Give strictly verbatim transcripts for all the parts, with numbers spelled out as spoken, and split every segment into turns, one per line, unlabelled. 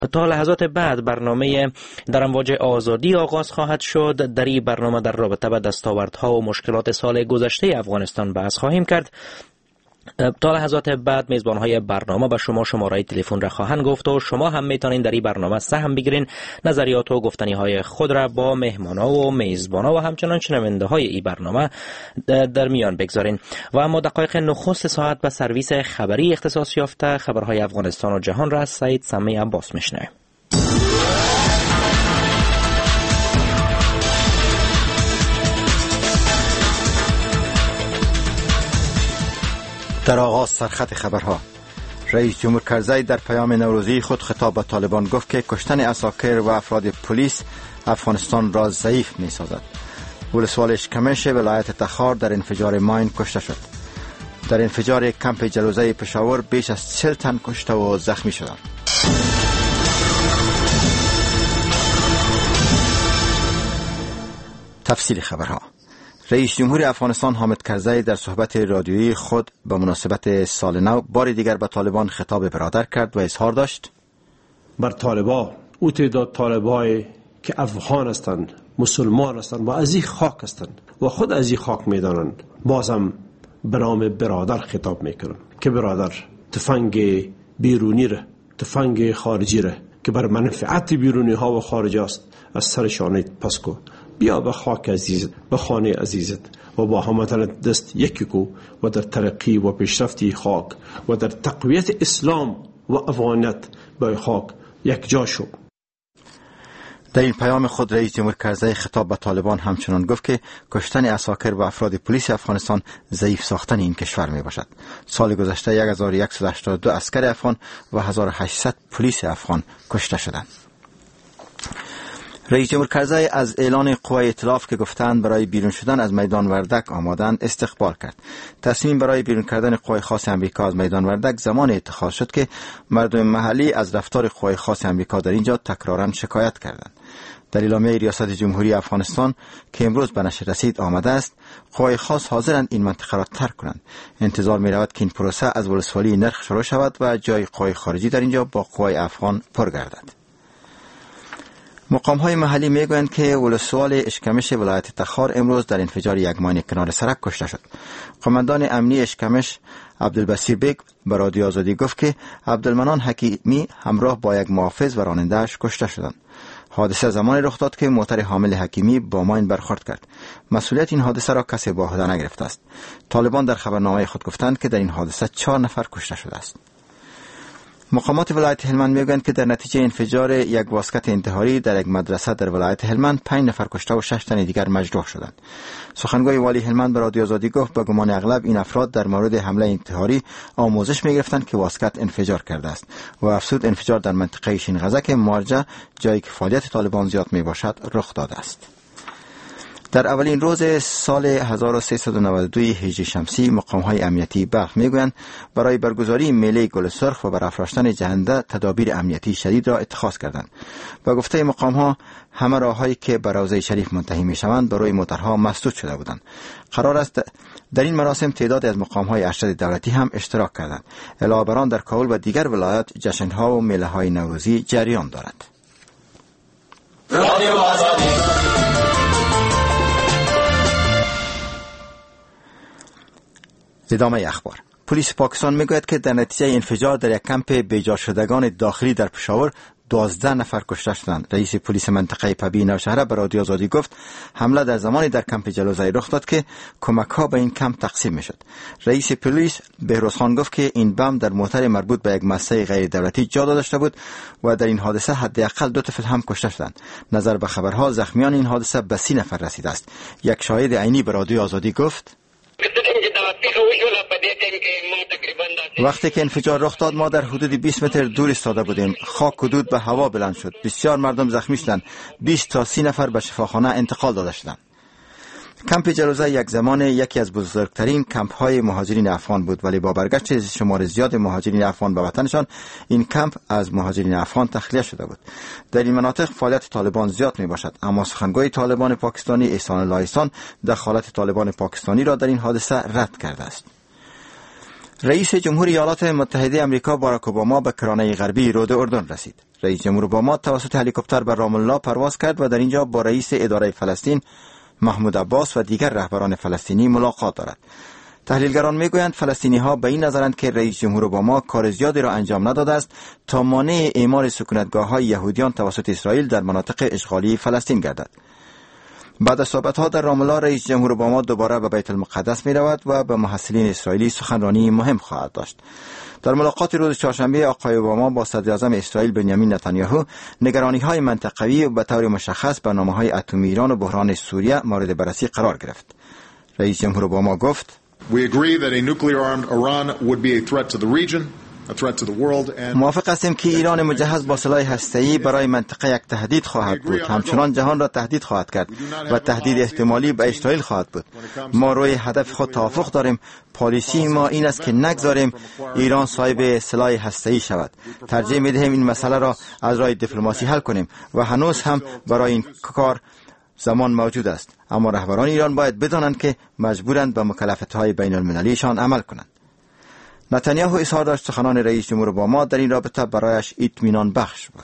تا لحظات بعد برنامه در امواج آزادی آغاز خواهد شد. در این برنامه در رابطه با دستاوردها و مشکلات سال گذشته افغانستان بحث خواهیم کرد. تا لحظات بعد میزبانهای برنامه به شما شماره تلفن را خواهند گفت و شما هم میتونین در این برنامه سهم بگیرین، نظریات و گفتنی های خود را با مهمانا و میزبانا و همچنان شنونده های این برنامه در میان بگذارین. و اما دقایق نخست ساعت به سرویس خبری اختصاص یافته خبرهای افغانستان و جهان را از سید سمی عباس میشنویم.
در آغاز سرخط خبرها، رئیس جمهور کرزی در پیام نوروزی خود خطاب به طالبان گفت که کشتن عساکر و افراد پلیس افغانستان را ضعیف می سازد. ولسوال اشکمش ولایت تخار در انفجار ماین کشته شد. در انفجار کمپ جلوزه پشاور بیش از چهل تن کشته و زخمی شدند. تفصیل خبرها. رئیس جمهور افغانستان حامد کرزی در صحبت رادیویی خود به مناسبت سال نو بار دیگر به طالبان خطاب برادر کرد و اظهار داشت:
بر طالبان، او تعداد طالبای که افغان هستند، مسلمان هستند و از این خاک هستند و خود از این خاک میدانند، بازم به نام برادر خطاب میکنم که برادر، تفنگ بیرونی ره، تفنگ خارجی ره که بر منفعت بیرونی ها و خارجی است از سر شانه پس کو، بیا به خاک عزیزت، به خانه عزیزت و با هموطن دست یکی کو و در ترقی و پیشرفتی خاک و در تقویت اسلام و افغانیت با خاک یک جا شو.
در این پیام خود رئیس جمهور کرزی خطاب به طالبان همچنان گفت که کشتن عساکر و افراد پلیس افغانستان ضعیف ساختن این کشور می باشد. سال گذشته یک هزار و صد و هشتاد و دو عسکر افغان و هزار و هشتصد پلیس افغان کشته شدند. رئیس جمهور کرزی از اعلان قوای ائتلاف که گفتند برای بیرون شدن از میدان وردک آمادند استقبال کرد. تصمیم برای بیرون کردن قوای خاص امریکا از میدان وردک زمان اتخاذ شد که مردم محلی از رفتار قوای خاص امریکا در اینجا تکراراً شکایت کردند. در اعلامیه ریاست جمهوری افغانستان که امروز به نشر رسید آمده است قوای خاص حاضرند این منطقه را ترک کنند. انتظار می رود که این پروسه از ولسوالی نرخ شروع شود و جای قوای خارجی در اینجا با قوای افغان پر گردد. مقام‌های محلی میگویند که ولسوال اشکمش ولایت تخار امروز در انفجار یک ماین کنار سرک کشته شد. قماندان امنی اشکمش عبدالبصیر بیگ به رادیو آزادی گفت که عبدالمنان حکیمی همراه با یک محافظ و راننده‌اش کشته شدند. حادثه زمانی رخ داد که موتر حامل حکیمی با ماین برخورد کرد. مسئولیت این حادثه را کسی به عهده نگرفته است. طالبان در خبرنامه خود گفتند که در این حادثه چهار نفر کشته شده است. مقامات ولایت هلمند میگویند که در نتیجه انفجار یک واسکت انتحاری در یک مدرسه در ولایت هلمند پنج نفر کشته و شش تن دیگر مجروح شدند. سخنگوی والی هلمند به رادیو آزادی گفت به گمان اغلب این افراد در مورد حمله انتحاری آموزش میگرفتند که واسکت انفجار کرده است و افزود انفجار در منطقه شینغزه که مارجه جایی که فعالیت طالبان زیاد میباشد رخ داده است. در اولین روز سال هزار و سیصد و نود و دو هجری شمسی مقام‌های امنیتی بلخ میگویند برای برگزاری میله گل سرخ و برافراشتن جهنده تدابیر امنیتی شدید را اتخاذ کردند. با گفته مقام‌ها همه راه‌هایی که به روضه شریف منتهی می‌شوند بر روی موترها مسدود شده بودند. قرار است در این مراسم تعدادی از مقام‌های ارشد دولتی هم اشتراک کردند. علاوه بر آن در کابل و دیگر ولایات جشن‌ها و میله‌های نوروزی جریان دارد. ادامه اخبار. پلیس پاکستان میگوید که در نتیجه انفجار در یک کمپ بیجا شدگان داخلی در پشاور دوازده نفر کشته شدند. رئیس پلیس منطقه پبی نوشهره به رادیو آزادی گفت حمله در زمانی در کمپ جلوزه رخ داد که کمک ها به این کمپ تقسیم میشد. رئیس پلیس بهروز خان گفت که این بم در موتر مربوط به یک مؤسسه غیر دولتی جا داشته بود و در این حادثه حداقل دو طفل هم کشته شدند. نظر به خبرها زخمیان این حادثه به سی نفر رسیده است. یک شاهد عینی به رادیو آزادی گفت وقتی که انفجار رخ داد ما در حدود بیست متر دور ایستاده بودیم. خاک حدود به هوا بلند شد. بسیار مردم زخمی شدند. بیست تا سی نفر به شفاخانه انتقال داده شدند. کمپ جلوزه یک زمان یکی از بزرگترین کمپ های مهاجرین افغان بود، ولی با برگشت شمار زیاد مهاجرین افغان به وطنشان این کمپ از مهاجرین افغان تخلیه شده بود. در این مناطق فعالیت طالبان زیاد می باشد، اما سخنگوی طالبان پاکستانی احسان الله احسان دخالت طالبان پاکستانی را در این حادثه رد کرده است. رئیس جمهوری ایالات متحده آمریکا باراک اوباما به کرانه غربی رود اردن رسید. رئیس جمهور اوباما توسط هلیکوپتر به رام الله پرواز کرد و در اینجا با رئیس اداره فلسطین محمود عباس و دیگر رهبران فلسطینی ملاقات دارد. تحلیلگران میگویند فلسطینی ها به این نظرند که رئیس جمهور اوباما کار زیادی را انجام نداده است تا مانع اعمار سکونتگاه های یهودیان توسط اسرائیل در مناطق اشغالی فلسطین گردد. بعد از صحبت‌ها در رام الله، رئیس جمهور اوباما دوباره به بیت المقدس می رود و به محصلین اسرائیلی سخنرانی مهم خواهد داشت. در ملاقات روز چهارشنبه آقای اوباما با صدر اعظم اسرائیل بنیامین نتانیاهو، نگرانی‌های منطقوی و به طور مشخص برنامه‌های اتمی ایران و بحران سوریه مورد بررسی قرار گرفت. رئیس جمهور اوباما گفت:
We agree that a nuclear-armed Iran would be a threat to the region, a threat to the world and
موافق هستیم که ایران مجهز با سلاح هسته‌ای برای منطقه یک تهدید خواهد بود، همچنان جهان را تهدید خواهد کرد و تهدید احتمالی به اسرائیل خواهد بود. ما روی هدف خود توافق داریم. پالیسی ما این است که نگذاریم ایران صاحب سلاح هسته‌ای شود. ترجیح می‌دهیم این مسئله را از راه دیپلماسی حل کنیم و هنوز هم برای این کار زمان موجود است، اما رهبران ایران باید بدانند که مجبورند به مکلفیت‌های بین المللیشان عمل کنند. نتانیاهو اظهار داشت سخنان رئیس جمهور اوباما در این رابطه برایش اطمینان بخش بود.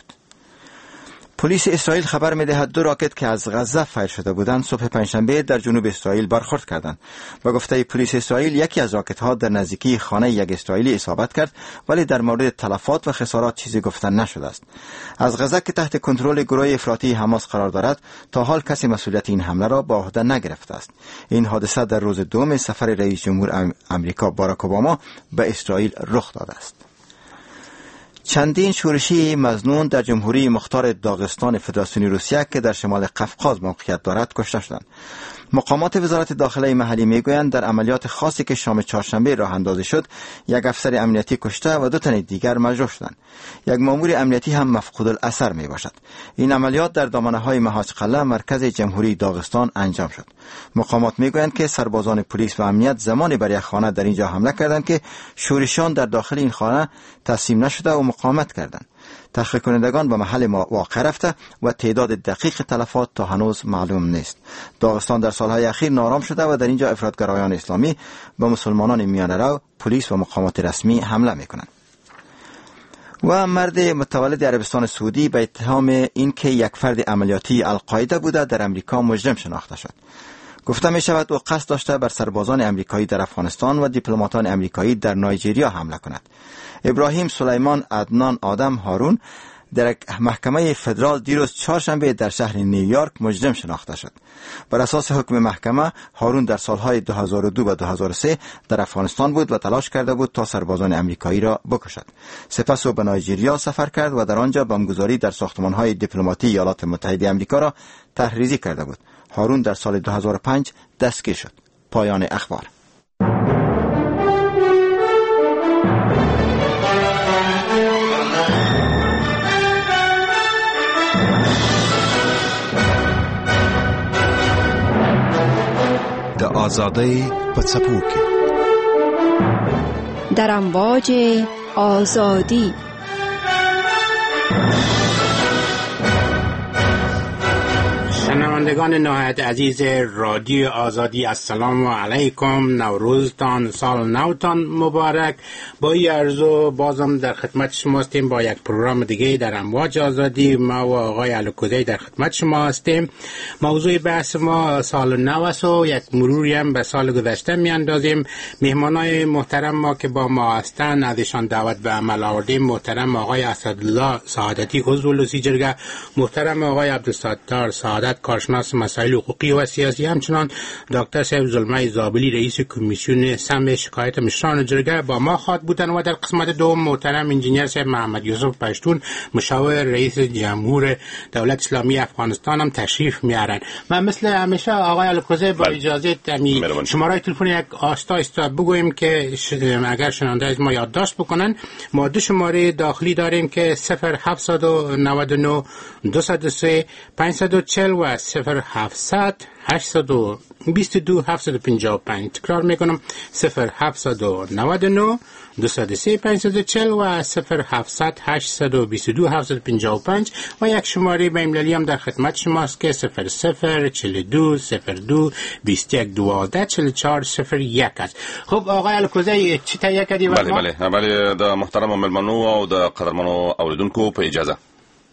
پلیس اسرائیل خبر می‌دهد دو راکت که از غزه فایر شده بودند صبح پنجشنبه در جنوب اسرائیل برخورد کردند. به گفته پلیس اسرائیل، یکی از راکت‌ها در نزدیکی خانه یک اسرائیلی اصابت کرد، ولی در مورد تلفات و خسارات چیزی گفته نشده است. از غزه که تحت کنترل گروه افراطی حماس قرار دارد، تا حال کسی مسئولیت این حمله را به عهده نگرفته است. این حادثه در روز دوم سفر رئیس جمهور آمریکا باراک اوباما به اسرائیل رخ داده است. چندین شورشی مظنون در جمهوری مختار داغستان فدراسیون روسیه که در شمال قفقاز موقعیت دارد کشته شدند. مقامات وزارت داخله محلی میگویند در عملیات خاصی که شام چهارشنبه راه اندازی شد، یک افسر امنیتی کشته و دو تن دیگر مجروح شدند. یک مأمور امنیتی هم مفقود الاثر می باشد. این عملیات در دامنه های مهاج قلعه مرکز جمهوری داغستان انجام شد. مقامات میگویند که سربازان پلیس و امنیت زمانی بر یک خانه در اینجا حمله کردند که شورشیان در داخل این خانه تسلیم نشده و مقاومت کردند. تحقیق کنندگان به محل واقع رفته و تعداد دقیق تلفات تا هنوز معلوم نیست. داغستان در سالهای اخیر نارام شده و در اینجا افراطگرایان اسلامی به مسلمانان میانه رو، پلیس و مقامات رسمی حمله میکنند. و مرد متولد عربستان سعودی به اتهام اینکه یک فرد عملیاتی القاعده بوده در امریکا مجرم شناخته شد. گفته می شود او قصد داشته بر سربازان امریکایی در افغانستان و دیپلماتان امریکایی در نایجریا حمله کند. ابراهیم سلیمان عدنان آدم هارون در محکمه فدرال دیروز چهارشنبه در شهر نیویورک مجرم شناخته شد. بر اساس حکم محکمه، هارون در سالهای دو هزار و دو و دو هزار و سه در افغانستان بود و تلاش کرده بود تا سربازان امریکایی را بکشد. سپس او به نایجریا سفر کرد و در آنجا بمبگذاری در ساختمان‌های دیپلماتی ایالات متحده آمریکا را طرحریزی کرده بود. هارون در سال دو هزار و پنج دستگیر شد. پایان اخبار.
د آزادۍ په څپو کې
در امواج آزادی.
شنوندگان نهایت عزیز رادیو آزادی، السلام علیکم، نوروزتان، سال نوتان مبارک. با این عرض بازم در خدمت شما هستیم با یک پروگرام دیگه در امواج آزادی. ما و آقای الکوزی در خدمت شما هستیم. موضوع بحث ما سال نو است و یک مروری هم به سال گذشته می اندازیم. مهمانای محترم ما که با ما هستند ازشان دعوت به عمل آوردیم. محترم آقای اسدالله سعادتی عضو لوسی جرگه، محترم آقای عبدالستار سعادت کارشناس مسائل حقوقی و سیاسی، همچنان دکتر صاحب زلمه زابلی رئیس کمیسیون سم شکایت مشران جرگه با ما خواهد بودن و در قسمت دوم محترم انجینیر صاحب محمد یوسف پشتون مشاور رئیس جمهور دولت اسلامی افغانستان هم تشریف میارن. و مثل همیشه آقای الکوزی با اجازه تمی شماره تلفن یک آستا استا بگویم که اگر شنونده از ما یادداشت بکنن. ما دو شماره داخلی داریم که صفر هفتصد و نود و نه دویست و سه پانصد و چهل و صفر هفتصد هشتصد و بیست و دو هفتصد و پنجاه و پنج. تکرار میکنم، صفر هفتصد و نود و نه دویست و سه پانصد و چهل و صفر هفتصد هشتصد و بیست و دو هفتصد و پنجاه و پنج. و یک شماره بین المللی هم در خدمت شماست که صفر صفر چهل و دو صفر دو بیست و یک دوازده چهل و چهار صفر یک است. خب آقای الکوزی چی تهیه کردی؟
بله بله بله د محترم ملمنو او د قدرمنو اوریدونکو په اجازه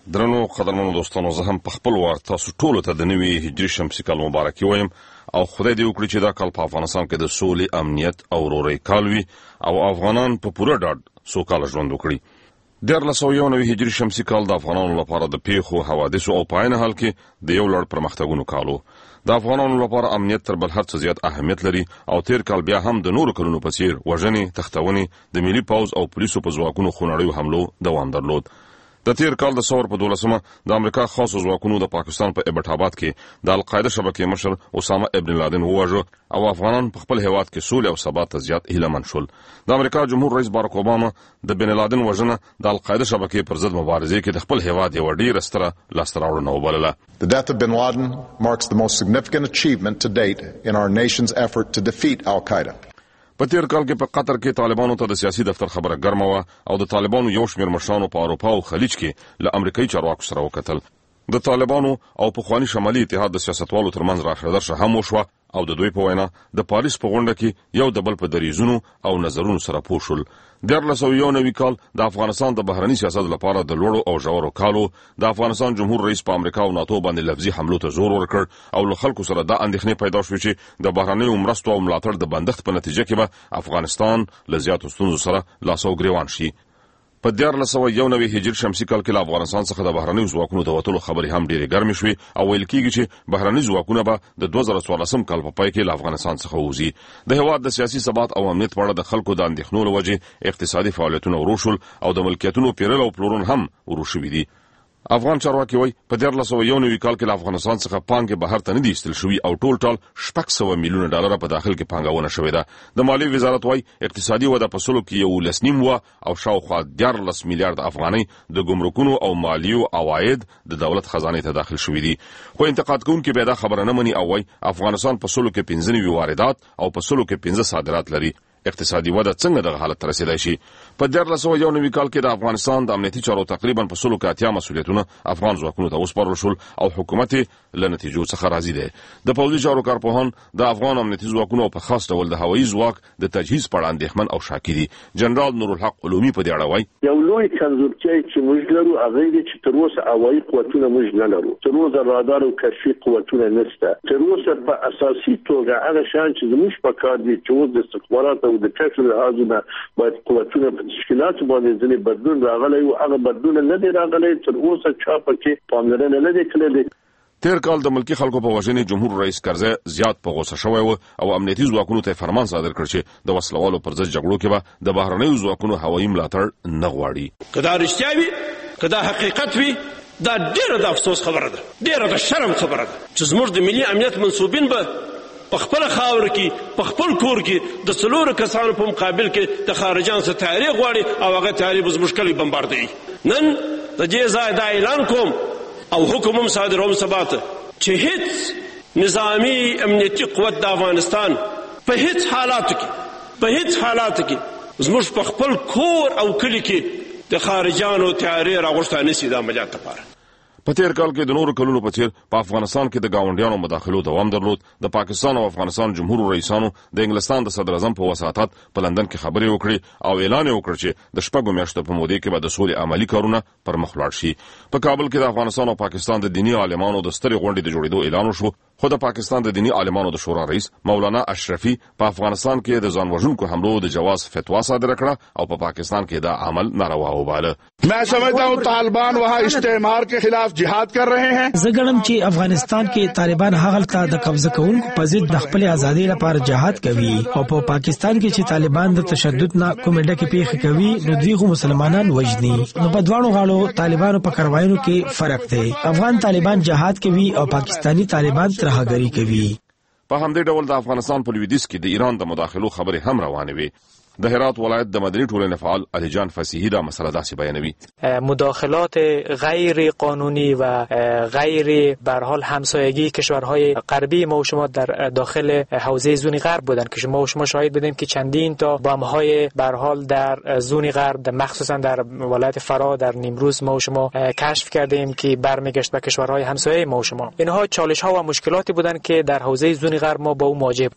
درنو قدرمنو دوستانو، زه هم په خپل وار تاسو ټولو ته د نوي هجري شمسي کال مبارکي وایم او خدای دې وکړي چې دا کال په افغانستان کې د سولې، امنیت او ورورۍ کال وي او افغانان په پوره ډاډ سوکاله ژوند وکړي. دیارلس سوه یو نوي هجري شمسي کال د افغانانو لپاره د پیښو، حوادثو او په عین حال کې د یو لړ پرمختګونو کال و. د افغانانو لپاره امنیت تر بل هر څه زیات اهمیت لري او تیر کال بیا هم د نورو کلونو په څیر وژنې، تښتونې، د ملي پوځ او پولیسو په ځواکونو خونړیو حملو دوام درلود. د تیر کال د ثور په دولسمه د امریکا خاصو ځواکونو د پاکستان په ابټ آباد کې د القاعده شبکې مشر اسامه ابن لادن وواژه او افغانان په خپل هیواد کې سولې او ثبات ته زیات هیلهمن شول. د امریکا جمهور رئیس باراک اوباما د بن لادن وژنه د القاعده شبکې پر ضد مبارزې کې د خپل هیواد یو ډیر ستره لاسته راوړنه وبلله.
The death of bin Laden marks the most significant achievement to date in our nation's effort to defeat Al-Qaeda.
په تیر کال کې په قطر کې طالبانو ته د سیاسي دفتر خبره ګرمه وه او د طالبانو یو شمېر مشرانو په اروپا او خلیج کې له امریکایي چارواکو سره وکتل. د طالبانو او پخواني شمالي اتحاد د سیاستوالو ترمنځ راشه هم وشوه او د دوی په وینا د پاریس په غونډه کې یو د بل په دریځونو او نظرونو سره پوه شول. دیارلس سوه یو نوي کال د افغانستان د بهرني سیاست لپاره د لوړو او ژورو کالو. د افغانستان جمهور رئیس په امریکا او ناتو باندې لفظي حملو ته زور ورکړ او له خلکو سره دا اندېښنې پیدا شوې چې د بهرنیو مرستو او ملاتړ د بندښت په نتیجه کې به افغانستان له زیاتو ستونزو سره لاس او ګریوان شي. په دیارلس سوه یو نوي هجري شمسي کال کې له افغانستان څخه د بهرنیو ځواکونو د وتلو خبرې هم ډېرې ګرمې شوې او ویل کېږي چې بهرني ځواکونه به د دوه زره څوارلسم کال په پای کې له افغانستان څخه ووځي. د هېواد د سیاسي ثبات او امنیت په اړه د خلکو د اندېښنو له وجې اقتصادي فعالیتونه ورو شول او د ملکیتونو پیرل او پلورل هم ورو شوي دي. افغان چارواکي وایي په دیارلس سوه یو نوي کال کې له افغانستان څخه پانګې بهر ته نه دي ایستل شوي او ټول ټال شپږ سوه میلیونه ډالره په داخل کې پانګونه شوې ده. د مالیې وزارت وایي اقتصادي وده په سلو کې یولس نیم وه او شاوخوا دیارلس میلیارد افغانۍ د ګمرکونو او مالیو عواید د دولت خزانې ته داخل شوي دي. خو انتقاد کوونکي بیا دا خبره نه مني او وایي افغانستان په سلو کې پنځه نوي واردات او په سلو کې پنځه صادرات لري. اقتصادي وده څنګه دغه حالت ته رسیدای شي؟ په دیارلس سوه یو نوي کال کې د افغانستان د امنیتي چارو تقریبا په سلو کې اتیا مسؤلیتونه افغان ځواکونو ته وسپارل شول او حکومت یې له نتیجو څخه راضي دی. د پوځي چارو کارپوهان د افغان امنیتي ځواکونو په خاص ډول د هوایي ځواک د تجهیز په اړه اندېښمن او شاکي دي. جنرال نورالحق علومي په دې اړه وایي
یو لوی کمزورتیا چې موږ لرو هغه دی چې تر اوسه هوایي قوتونه موږ نه لرو. تر اوسه رادار او کشفي قوتونه نشته. تر اوسه په اساسي توګه هغه شان چې زموږ په کار دي چې اوس د استخبارات او د کشف لحاظونه باید قوتونه په تشکیلات باندې ځینې بدلون راغلی او هغه بدلون نه دی راغلی. تر اوسه چا پکې پاملرنه نه دی کړې.
تیر کال د ملکی خلکو په وژنې جمهور رئیس کرزی زیات په غوسه شوی و او امنیتي ځواکونو ته فرمان صادر کړ چې د وسلوالو پر ضد جګړو کې به د بهرنیو ځواکونو هوایي ملاتړ نه غواړي.
که دا رښتیا وي، که دا حقیقت وي، دا ډېره د افسوس خبره ده، ډېره د شرم خبره ده چې زموږ د ملي امنیت منصوبین به په خپل خاور کې په خپل کور کې د څلورو کسانو په مقابل کې د خارجان څخه تحریک غواړي او هغه تحریک زموږ کلی بمباردوي. نن د دې ځای دا اعلان کوم او حکم هم صادروم سباته چې هیڅ نظامی امنیتي قوت د افغانستان په هیڅ حالاتو کې په هیڅ حالاتو کې زموږ په خپل کور او کلی کې د خارجانو تحریک راغوښته نشي د عملیات لپاره.
په تیر کال کې د نورو کلونو په څیر په افغانستان کې د گاونډیانو مداخلو دوام درلود. د پاکستان او افغانستان جمهور رئیسانو د انګلستان د صدر اعظم په وساطت په لندن کې خبرې وکړې او اعلان وکړ چې د شپږو میاشتو په موده کې به د سولې عملی کارونه پر مخ لاړ شي. په کابل کې د افغانستان او پاکستان د دینی عالمانو د سترې غونډې د جوړېدو اعلان وشو. خو د پاکستان د دینی عالمانو د شورا رئیس مولانا اشرفي په افغانستان کې د ځان وژونکو حملو د جواز فتوا صادره کړه او په پاکستان کې دا عمل ناروا وباله.
मैं समझता हूं तालिबान वहां इस्तेमार के खिलाफ जिहाद कर रहे हैं.
زه ګڼم چې افغانستان کې طالبان هغه ته د قبضه کوونکو په ضد د خپل ازادي لپاره جهاد کوي او په پا پاکستان کې چې طالبان د تشدد نه کومه ډکه پیښه کوي نو دوی خو مسلمانان وژني. نو په دوانو غاړو طالبانو په کاروایونو کې فرق دی. افغان طالبان جهاد کوي او پاکستانی طالبان ترهګری کوي.
په همدې ډول د افغانستان په لویدیځ کې د ایران د مداخلو خبرې هم روانې وي. د هرات ولایت د مدني ټولنې فعال علي جان فصیحي دا مسله داسې بیانوي.
مداخلات غیر قانونی و غیر به هر حال همسایگی کشورهای غربی ما و شما در داخل حوزه زون غرب بودن که ما و شما شاهد بودیم که چندین تا بمب‌های به هر حال در زون غرب مخصوصا در ولایت فرا در نیمروز ما و شما کشف کردیم که برمیگشت به کشورهای همسایه ما و شما. اینها چالش‌ها و مشکلاتی بودند که در حوزه زون غرب ما با او مواجه.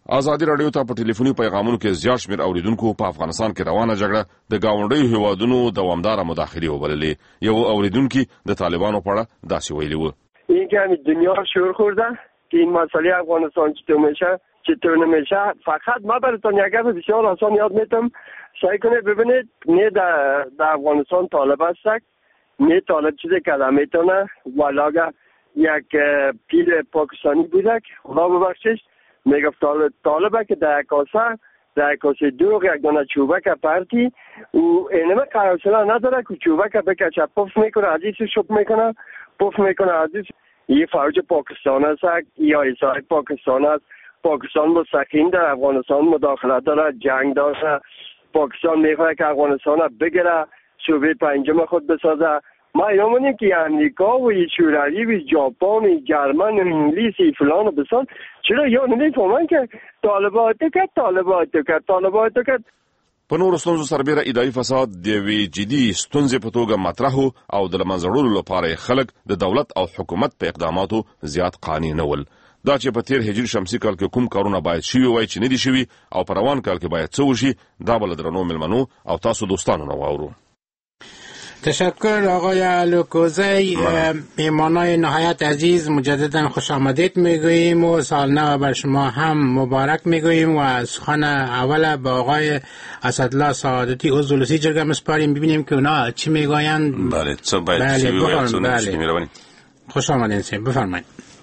ازادي رادیو ته په ټلیفوني پیغامونو کې زیات شمېر اوریدونکو په افغانستان کې روانه جګړه د گاونډیو هیوادونو دوامداره مداخله وبللې. یو اوریدونکو د طالبانو په اړه داسې ویلي و:
اینکه همین دنیا شور خورده که این مسئله افغانستان چطور میشه چطور نمیشه. فقط ما براتون یک حرف بسیار آسان یاد میتم، سعی کنید ببینید نه در افغانستان طالب هست، نه طالب چیزی کده میتونه، ولاگه یک پیر پاکستانی بوده که خدا ببخشش میگفت طالب طالبه که در کاسه در کاسه دوغ یک دانه چوبک پرتی و اینمه قرارسلا نداره که چوبک بکشه پف میکنه عزیزی شپ میکنه پف میکنه عزیز. یه فوج پاکستان هست یا ایسای پاکستان هست. پاکستان مستقیم در افغانستان مداخلت داره، جنگ داره. پاکستان میخواد که افغانستان بگیره، صوبه پنجم خود بسازه. ما یادمونیم که امریکا و شوروی و ژاپن و جرمن و انگلیس و فلان و بسان چرا یا نمیفهمن که طالبات که طالبات که طالبات که
په نورو ستونزو سربیره اداري فساد د یوې جدي ستونزې په توګه مطرح او د له منځه وړلو لپاره خلک د دولت او حکومت په اقداماتو زیات قانع نه ول. دا چې په تیر هجري شمسي کال کې کوم کارونه باید شوي وای چې نه دي شوي او په روان کال کې باید څه وشي، دا به له درنو مېلمنو او تاسو دوستانو نه واورو.
تشکر آقای لوکوزی. میهمانای نهایت عزیز مجددا خوش آمدید میگوییم و سال نو بر شما هم مبارک میگوییم و سخن اول به آقای اسدالله سعادتی عضو لوسی جرگه مسپاریم ببینیم که اونا چی میگویند.
بله چه باید چی بگویند.
بله خوش آمدید سیم بفرمایید.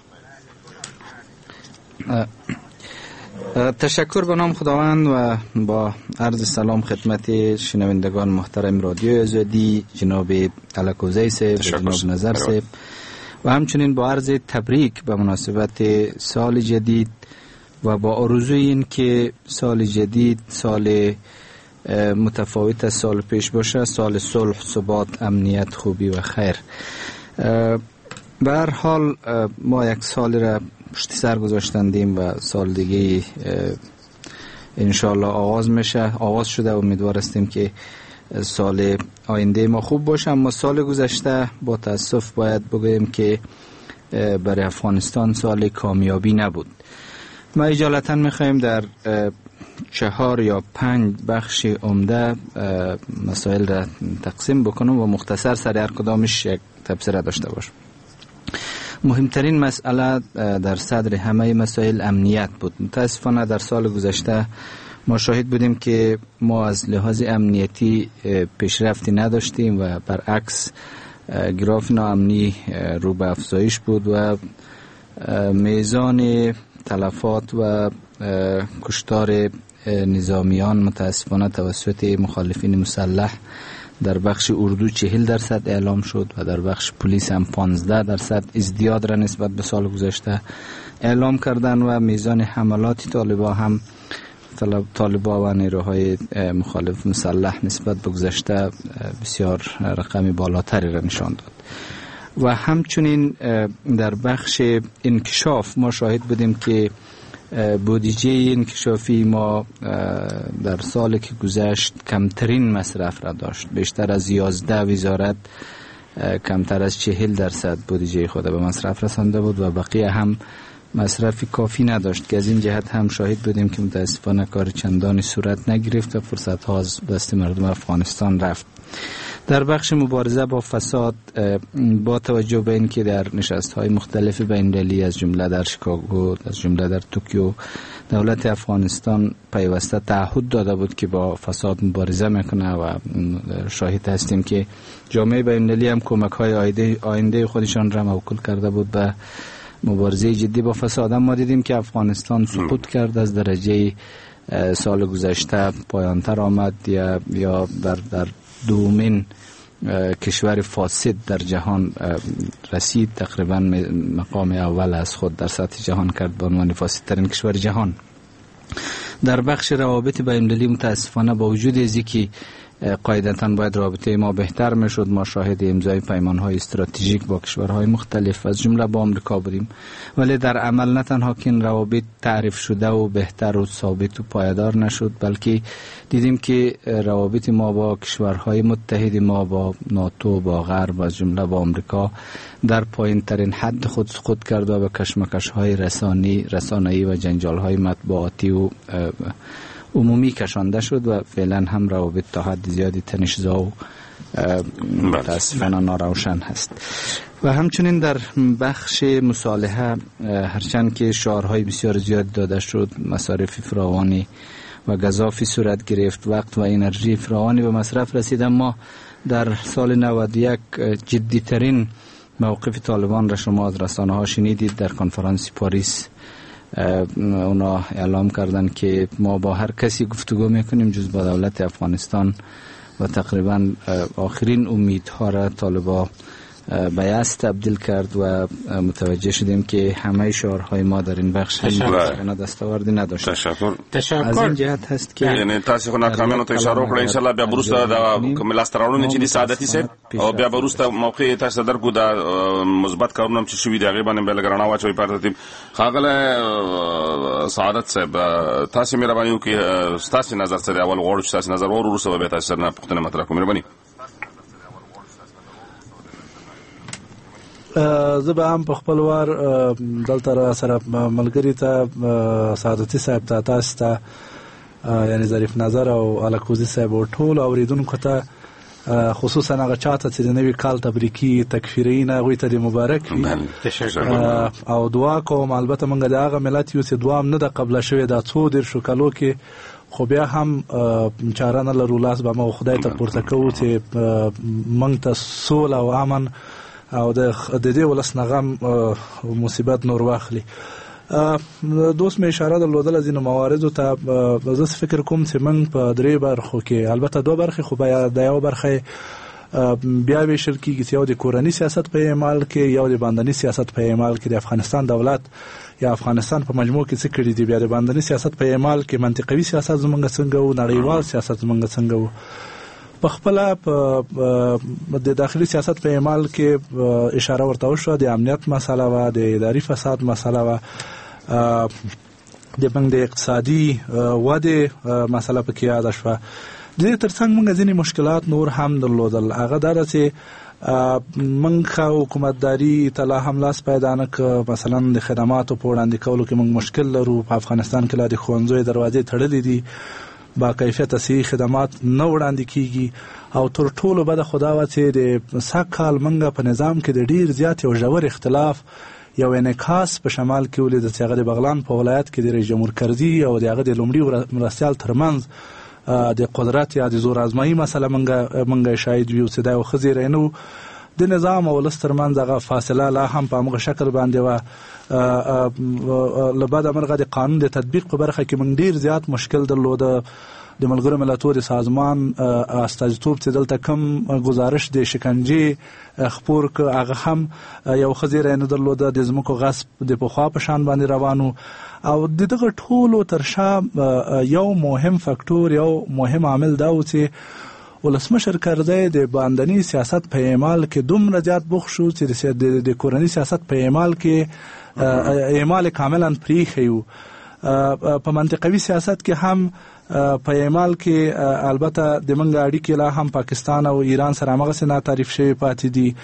تشکر به نام خداوند و با عرض سلام خدمت شنوندگان محترم رادیو آزادی، جناب الکوزی صاحب، جناب نظر صاحب و همچنین با عرض تبریک به مناسبت سال جدید و با آرزوی این که سال جدید سال متفاوت از سال پیش باشه، سال صلح، ثبات، امنیت، خوبی و خیر. به هر حال ما یک سال را پشت سر گذاشتندیم و سال دیگه انشالله آغاز میشه آغاز شده و امیدوار هستیم که سال آینده ما خوب باشه. اما سال گذشته با تاسف باید بگویم که برای افغانستان سال کامیابی نبود. ما اجالتا میخوایم در چهار یا پنج بخش عمده مسائل را تقسیم بکنم و مختصر سر هر کدامش یک تبصره داشته باشم. مهمترین مسئله در صدر همه مسائل امنیت بود. متاسفانه در سال گذشته ما شاهد بودیم که ما از لحاظ امنیتی پیشرفتی نداشتیم و برعکس گراف ناامنی رو به افزایش بود و میزان تلفات و کشتار نظامیان متاسفانه توسط مخالفین مسلح در بخش اردو چهل درصد اعلام شد و در بخش پلیس هم پانزده درصد ازدیاد را نسبت به سال گذشته اعلام کردن و میزان حملات طالبا هم طالبا و نیروهای مخالف مسلح نسبت به گذشته بسیار رقم بالاتری را نشان داد. و همچنین در بخش انکشاف ما شاهد بودیم که بودجه انکشافی ما در سال که گذشت کمترین مصرف را داشت. بیشتر از یازده وزارت کمتر از چهل درصد بودجه خود به مصرف رسانده بود و بقیه هم مصرف کافی نداشت که از این جهت هم شاهد بودیم که متاسفانه کار چندانی صورت نگرفت و فرصت ها از دست مردم افغانستان رفت. در بخش مبارزه با فساد با توجه به اینکه در نشست‌های مختلف بین‌المللی از جمله در شیکاگو، از جمله در توکیو، دولت افغانستان پیوسته تعهد داده بود که با فساد مبارزه میکنه و شاهد هستیم که جامعه بین‌المللی هم کمک‌های آینده آینده خودشان را موکول کرده بود به مبارزه جدی با فساد. اما دیدیم که افغانستان سقوط کرد، از درجه سال گذشته پایان‌تر آمد یا یا در در دومین کشور فاسد در جهان رسید، تقریبا مقام اول از خود در سطح جهان کرد به عنوان فاسدترین کشور جهان. در بخش روابط بین‌المللی متاسفانه با وجود از اینکه قاعدتاً باید رابطه ما بهتر میشد. ما شاهد امضای پیمان‌های استراتژیک با کشورهای مختلف از جمله با آمریکا بودیم، ولی در عمل نه تنها که این روابط تعریف شده و بهتر و ثابت و پایدار نشد، بلکه دیدیم که روابط ما با کشورهای متحد ما با ناتو، با غرب، از جمله با آمریکا در پایین ترین حد خود سقوط کرد و به کشمکش‌های رسانی، رسانه‌ای و جنجال‌های مطبوعاتی و عمومی کشانده شد و فعلا هم روابط تا حد زیادی تنش‌زا و متاسفانه ناروشن هست. و همچنین در بخش مصالحه هرچند که شعارهای بسیار زیاد داده شد، مصارف فراوانی و گزافی صورت گرفت، وقت و انرژی فراوانی به مصرف رسید، اما در سال نود و یک جدی ترین موقف طالبان را شما از رسانه ها شنیدید. در کنفرانس پاریس اونا اعلام کردن که ما با هر کسی گفتگو میکنیم جز با دولت افغانستان و تقریبا آخرین امیدها را طالبا به یأس تبدیل کرد و متوجه شدیم که همه شعارهای ما در این بخش هم دستاوردی نداشت.
تشکر.
تشکر. از این جهت هست که
یعنی تاسو خو ناکامیانو ته اشاره وکړه، ان شاء الله بیا بروسته د ملاستراونو چې دي سعادتي صاحب او بیا بروسته موقع تاسو درکو د مثبت کارونه چې شوي دي هغه باندې بل غرانه واچوي پاتې خاغله سعادت صاحب تاسو مهرباني وکړئ تاسو نظر سره اول غوړ تاسو نظر ورورسته به تاسو نه پښتنه مطرح کوم. مهرباني.
زه به هم په خپل وار دلته را سره ملګری ته سعادتي صاحب ته تاسو ته یعنی ظریف نظر او الکوزي صاحب او ټول اوریدونکو ته خصوصا هغه چاته چې د نوي کال تبریکي تکفیرین هغوی ته د مبارک او دعا کوم. البته موږ د هغه ملت یو چې دعا هم نه ده قبله شوې دا څو دېرشو کالو کې، خو بیا هم چاره نه لرو، لاس به موږ خدای ته پورته کوو چې موږ ته سوله او امن او د دې ولس نغم مصیبت نور واخلي. دوست مې اشاره درلودله ځینو مواردو ته. زه فکر کوم چې موږ په درې برخو کې، البته دوه برخې خو بیا د یو برخه بیا ویشل کېږي چې یو د کورني سیاست په اعمال کې، یو د باندني سیاست په اعمال کې. د افغانستان دولت یا افغانستان په مجموع کې څه کړي دي، بیا د باندني سیاست په اعمال کې منطقوي سیاست زمونږ څنګه و، نړیوال سیاست زمونږ څنګه و. په خپل د داخلي سیاست په اعمال کې اشاره ورته وشوه، د امنیت مسله و، د اداري فساد مسله و، د بنګ د اقتصادي وده مسله پکې یاد شوه. د دې ترڅنګ موږ ځینې مشکلات نور هم درلودل. هغه دا ده چې موږ حکومتداري ته لا هم لاس پیدا نه کړ. مثلا د خدماتو په وړاندې کولو کې موږ مشکل لرو. په افغانستان کې لا د ښوونځیو دروازې تړلې دي، با کیفیت صحي خدمات نه وړاندې کیږي. او تر ټولو بده خدا و چې د سږ کال موږ په نظام کې د ډیر زیات یو ژور اختلاف، یو انعکاس په شمال کې ولید چې هغه د بغلان په ولایت کې د رئیس جمهور کرزي او د هغه د لومړي مرستیال ترمنځ د قدرت یا د زور آزمایي مسله موږ موږ شاهد یو چې دا یو خزیره نه د نظام او ولس ترمنځ هغه فاصله لا هم په هغه شکل باندې و. لبعد امرغه د قانون د تطبیق په برخه کې موږ ډیر زیات مشکل درلوده. د ملګرو ملتونو د سازمان استازیتوب چې دلته کم گزارش د شکنجې خپور ک هغه هم یو خزیره نه درلوده. د ځمکو غصب د پخوا په شان باندې روانو. او د دغه ټولو ترشا یو مهم فاکتور، یو مهم عامل دا و چې ولسمشر کرزی د باندنی سیاست په اعمال کې دومره زیات بوخت شو چې د کورنی سیاست په اعمال کې اعمال کاملا پریښی و. په منطقوي سیاست کې هم په اعمال کې البته د منګ اړیکې لا هم پاکستان او ایران سره همغسې ناتعریف شوي پاتې دي.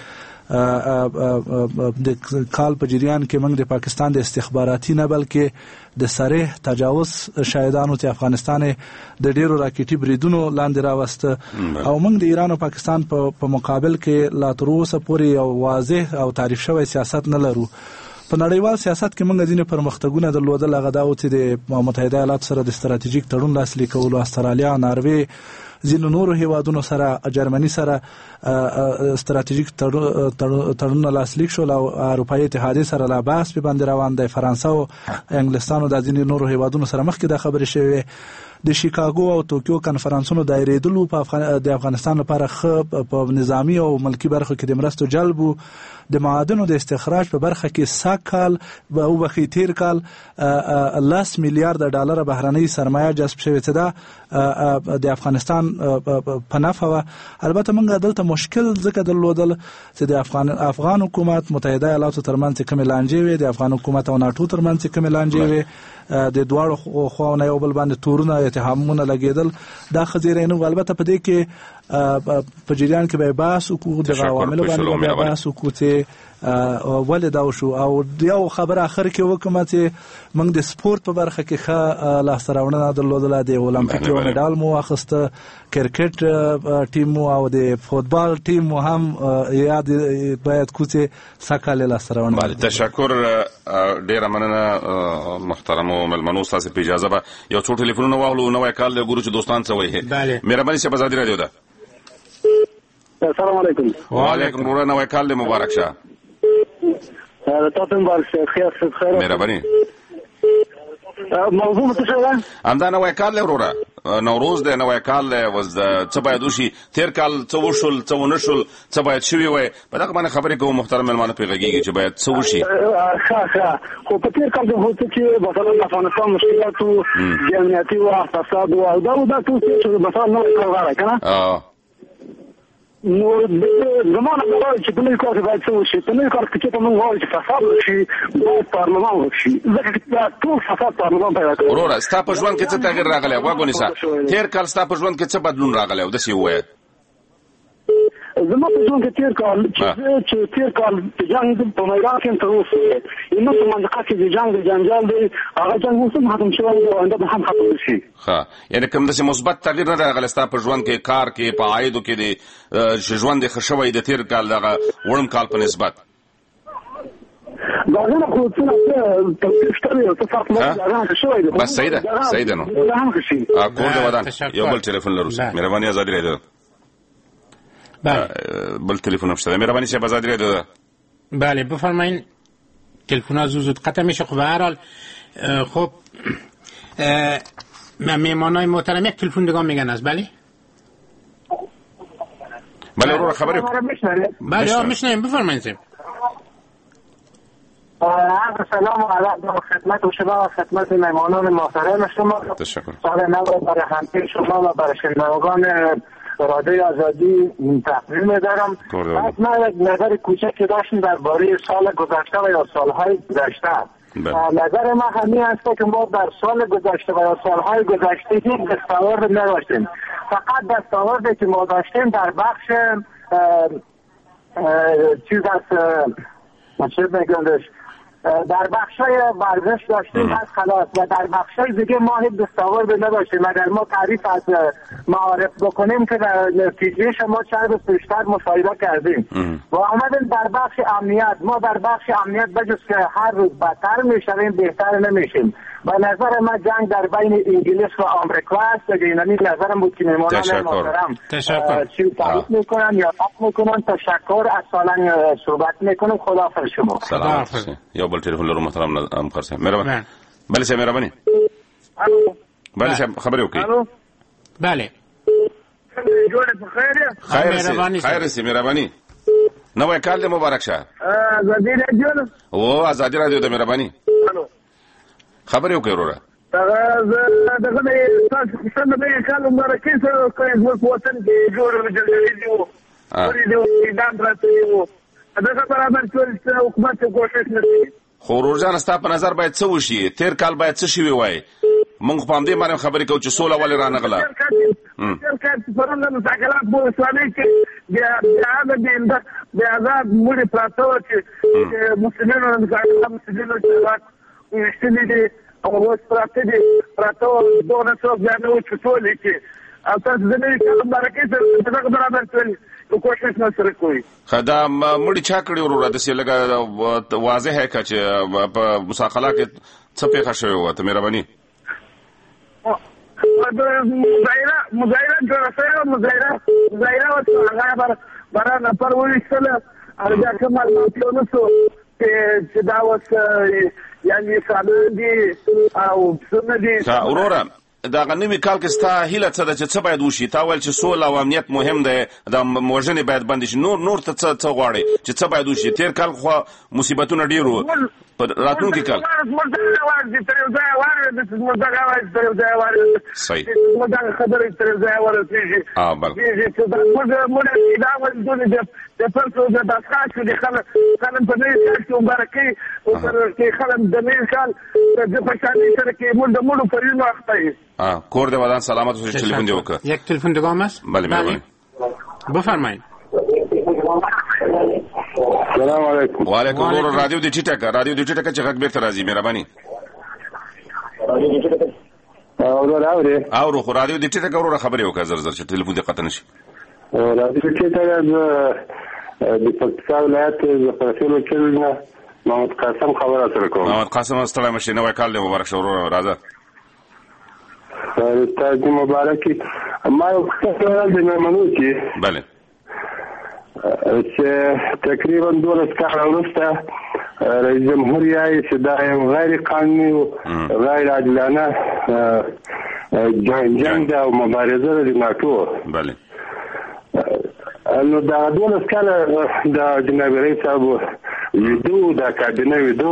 د کال په جریان کې موږ د پاکستان د استخباراتي نه بلکې د صریح تجاوز شاهدانو چې افغانستان د ډیرو راکټي بریدونو لاندې راوسته. او موږ د ایران او پاکستان په مقابل کې لا تر اوسه پورې یو واضح او تعریف شوی سیاست نه لرو. په نړیوال سیاست کې موږ ځینې پرمختګونه درلودل. هغه دا و چې د متحده ایالاتو سره د ستراتیژیک تړون لاسلیک کولو، استرالیا، ناروې، ځینو نورو هیوادونو سره، جرمني سره ستراتیژیک تړونونه لاسلیک شول او اروپایي اتحادیې سره لا بحث په باندې روان دی. فرانسه او انګلستان او د ځینو نورو هیوادونو سره مخکې دا خبرې شوې. د شیکاګو او توکیو کنفرانسونو دایریدلو په د افغانستان لپاره ښه په نظامی او ملکی برخو کې د مرستو جلب، د معادنو د استخراج په برخه کې سږ کال او بخي تیر کال لس میلیارډ ډالر بهرنۍ سرمایه جذب شوې. چې دا د افغانستان په نفع وه. البته موږ دلته مشکل ځکه درلودل چې د افغان افغان حکومت متحده ایالاتو ترمنځ کومې لانجې وې، د افغان حکومت او ناټو ترمنځ کومې لانجې وې، د دواړو خواونه یو بل باندې تورونه اتهامونه لګېدل. دا خزیره نه. البته په دې کې په جریان کې به بحث وکړو، د عواملو باندې به بحث وکړو چې ولې دا وشو. او یو خبر اخر کې وکړم چې موږ د سپورت په برخه کې ښه لاسته راوړنه درلودله. د اولمپیک یو مډال مو واخیسته، کرکټ ټیم مو او د فوتبال ټیم مو هم یاد باید کړو چې سږ لاسته راوړنه.
تشکر، ډېره مننه محترمو مېلمنو. ستاسو په اجازه به یو څو ټلیفونونه واخلو، نوی کال ګورو چې دوستان څه وایي. مهرباني صاحب، ازادي راډیو ده.
السلام علیکم.
وعلیکم السلام. نوی کال دې مبارک شه.
تاسو مبارک شه. خیر خیر.
مهرباني.
موضوع څه ده؟
همدا نوی کال له وروره نوروز دی، نوی کال دی، وز څه باید وشي. تیر کال څه وشول، څه ونه شول، څه باید شوي وای. په دغه باندې خبرې کوو محترم مېلمانه پرې غږېږي چې باید څه وشي.
ښه ښه. خو په تیر کال کې هوڅه چې مثلا د افغانستان مشکلاتو د امنیتي او فساد او دا دا ټول چې مثلا نوی کال راغی که نه، نو زمانه غواړي چې په نوي کال کې باید څه وشي. په نوي کال کې چې موږ غواړو چې فساد وشي، باید پارلمان وشي، ځکه چې ټول فساد پارلمان پیدا کوي.
وروره، ستا په ژوند کې څه تغیر راغلی؟ غوږ ونیسه. تیر کال ستا په ژوند کې څه بدلون راغلی؟ داسې ووایه.
زما په ژوند کې تیر کال چې تیر کال د جنګ په میدان کې تر اوسه نو په منځ کې د جنګ د جنجال دی، هغه جنګ اوس هم ختم شوی دی او انده به هم ختم شي.
ښه، یعنې کوم داسې مثبت تغیر نه راغلی ستا په ژوند کې، کار کې، په عایدو کې د ژوند ښه شوی د تیر کال دغه وړم کال په نسبت؟
داغونه خو څه توفیق شته او څه فرق نه داغونه شوی دی.
بس صحیح ده، صحیح ده. نو کور د ودان یو بل ټلیفون لرو. مهرباني، ازادي راډیو.
بله،
بل تلفن هم شده. مهربانی صاحب، ازادی راډیو ده.
بله بفرمایید. تلفن‌ها زود زود قطع میشه. خب به هر حال خب مهمانای محترم یک تلفن دیگه میگن از. بله
بله رو خبری.
بله میشنیم، بفرمایید صاحب.
عرض سلام و علیکم خدمت شما و خدمت مهمانان محترم شما.
تشکر.
سال نو برای همه شما و برای شنوندگان رادیو آزادی تقدیم دارم. بعد من یک نظر کوچکی داشتم درباره سال گذشته و یا سالهای گذشته. نظر من همین است که ما در سال گذشته و یا سالهای گذشته هیچ دستاورد نداشتیم. فقط دستاوردی که ما داشتیم در بخش چیز از چه میگندش در بخشای ورزش داشتیم بس خلاص، و در بخشای دیگه ما هیچ دستاورد نداشتیم. اگر ما تعریف از معارف بکنیم که در نتیجه شما چند روز پیشتر مشاهده کردیم و آمدیم در بخش امنیت. ما در بخش امنیت بجز که هر روز بدتر میشویم بهتر نمیشیم. و نظر من جنگ در بین انگلیس و آمریکا است. اینمی نظرم بود که میمانان محترم چی تعریف میکنن یا فقط میکنن. تشکر، از سالن صحبت میکنم. خداحافظ شما.
سلام. یا بل تلفن لرو محترم ام خرسه. مهربانی. بله سه مهربانی.
الو.
بله سه خبری وکي.
الو.
بله.
جوړ په خیر.
خیر سي. خیر سي مهربانی. نو کال دې مبارک شه.
ازادي راډیو.
او ازادي راډیو د مهربانی.
الو.
خبرې وکړه وروره.
دغه دغه د تاسو څنګه به کال مبارک سره کوي په وطن کې جوړ وجلې دی وو. ورې دی دام راته وو. دغه برابر ټول حکومت کوشش نه کوي.
خو روزانه ستا په نظر باید څه وشي؟ تیر کال باید څه شي وای؟ مونږ په همدې باندې خبرې کوو چې سوله ولې رانغله.
تیر کال چې پرونده مذاکرات په اسلامي کې بیا بیا د بیا آزاد مړي پراته وو چې مسلمانانو مذاکرات مسلمانانو چې وشتلې دي او اوس پراته دي پراته وو دونه څوک بیا نه و چې ټولې کې او تاسو زموږ کال مبارک سره دغه برابر ټول کوشش نه سره کوي.
خدا مړي چا کړي وروره داسې لږه واضح ہے که چې په مساقله کې څه پېښه شوې وه؟ ته مهرباني.
مظاهره مظاهره جوړه شوې وه. مظاهره مظاهره وه هغه برا نفر وویستله او بیا ښه معلومات یې ونه سو چې دا اوس یعنې سالون دي او پسونه دي.
وروره دا غنوي کال کې ستا هیله څه ده چې څه باید وشي؟ تا ویل چې سوله او امنیت مهم دی، د وژنې باید بند شي. نور نور ته څه څه غواړې چې څه باید وشي؟ تیر کال خو مصیبتونه ډېر وو، په راتلونکي کال صحیح
د پرڅو د داسخات چې خلک خلک په دې کې مبارکي او چې خلک د نوي کال د پښتني سره کې موږ د موږ په یوه وخت یې
اه کور دې ودان سلامت اوسه. تلیفون دی وکړه.
یک تلیفون دیگه هم است؟
بله مهربانی
بفرمایید.
سلام علیکم.
و علیکم السلام. رادیو دې ټیټه کا رادیو دې ټیټه کا چې غږ بیرته راځي. مهرباني
اورو راوړې
اورو خو رادیو دې ټیټه کا ورو خبرې وکړه زر زر چې ټلیفون دې قطع نشي.
رادیو ټیټه د پکتیکا ولایت د پرسیل وکیل نه محمد قاسم خبره سره کوم.
محمد قاسم ستړی مشه نوې کال دې مبارک شه ورو راځه.
تاسو مبارک. ما یو څه د مېمنو کې
بله
چې تقریبا دولس کاله وروسته رئیس جمهور یې چې دا یو غیر قانوني او غیر عادلانه جنګ او مبارزه د ناتو
بله
نو دا دولس کاله د جناب رئیس صاحب ویدو دا کابینه ویدو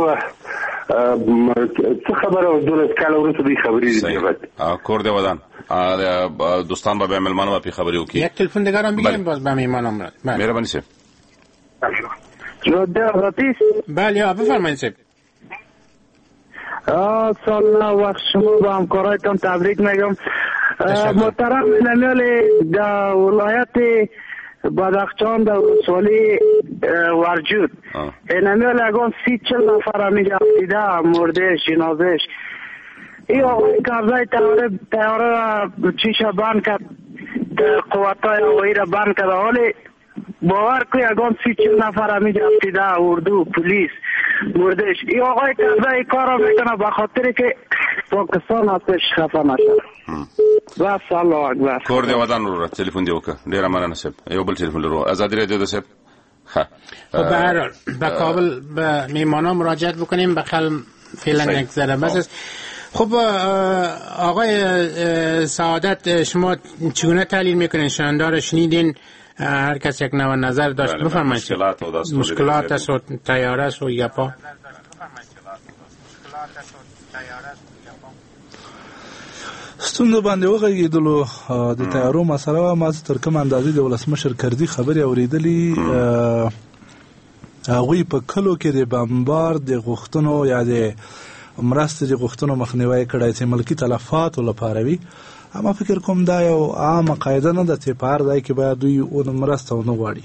څه خبره دولس کاله وروسته دوی خبرې دي.
کور دې ودان دوستان به مهمانو په خبرې وکړي.
یک تلیفون دیگر هم بگیریم باز به مهمانم رد.
مهربانی صاحب.
جوده راتیس.
بله بفرمایید صاحب.
سال نو وقت شما با همکارایتان تبریک میگم. محترم نمیال در ولایت بدخشان در ولسوالی ورجود نمیال اگان سی چل نفر همیشه افتیده مردهش جنازهش این آقای کابزای تیاره تیاره چیشه بند کرد قوتای هوایی را بند کرد حالی باور که اگان سی چل نفر همیشه افتیده اردو پلیس مردهش این آقای کابزای کار را میکنه بخاطر که پاکستان هستش خفه نشد. بس الله اکبر.
کور دی ودان ورو تلیفون دی وکړه. ډیر مننه صاحب. یو بل تلیفون لرو. آزادی رادیو د صاحب. ها
خب به هر حال به کابل به میهمانان مراجعت بکنیم بخل فعلا یک ذره بس. خب آقای سعادت شما چگونه تحلیل میکنین؟ شاندار شنیدین هر کس یک نوع نظر داشت. بفرمایید. مشکلات است و تیاره است و یپا.
ستونزه باندې وغږیدلو د تیارو مسله ما تر کوم اندازې د ولسمشر کردي خبرې اوریدلې هغوی په کلو کې د بمبار د غوښتنو یا د مرستې د غوښتنو مخنیوی کړی چې ملکي تلفاتو لپاره وي. اما فکر کوم دا یو عامه قاعده نه ده چې په هر ځای کې باید دوی ونه مرسته ونه غواړي.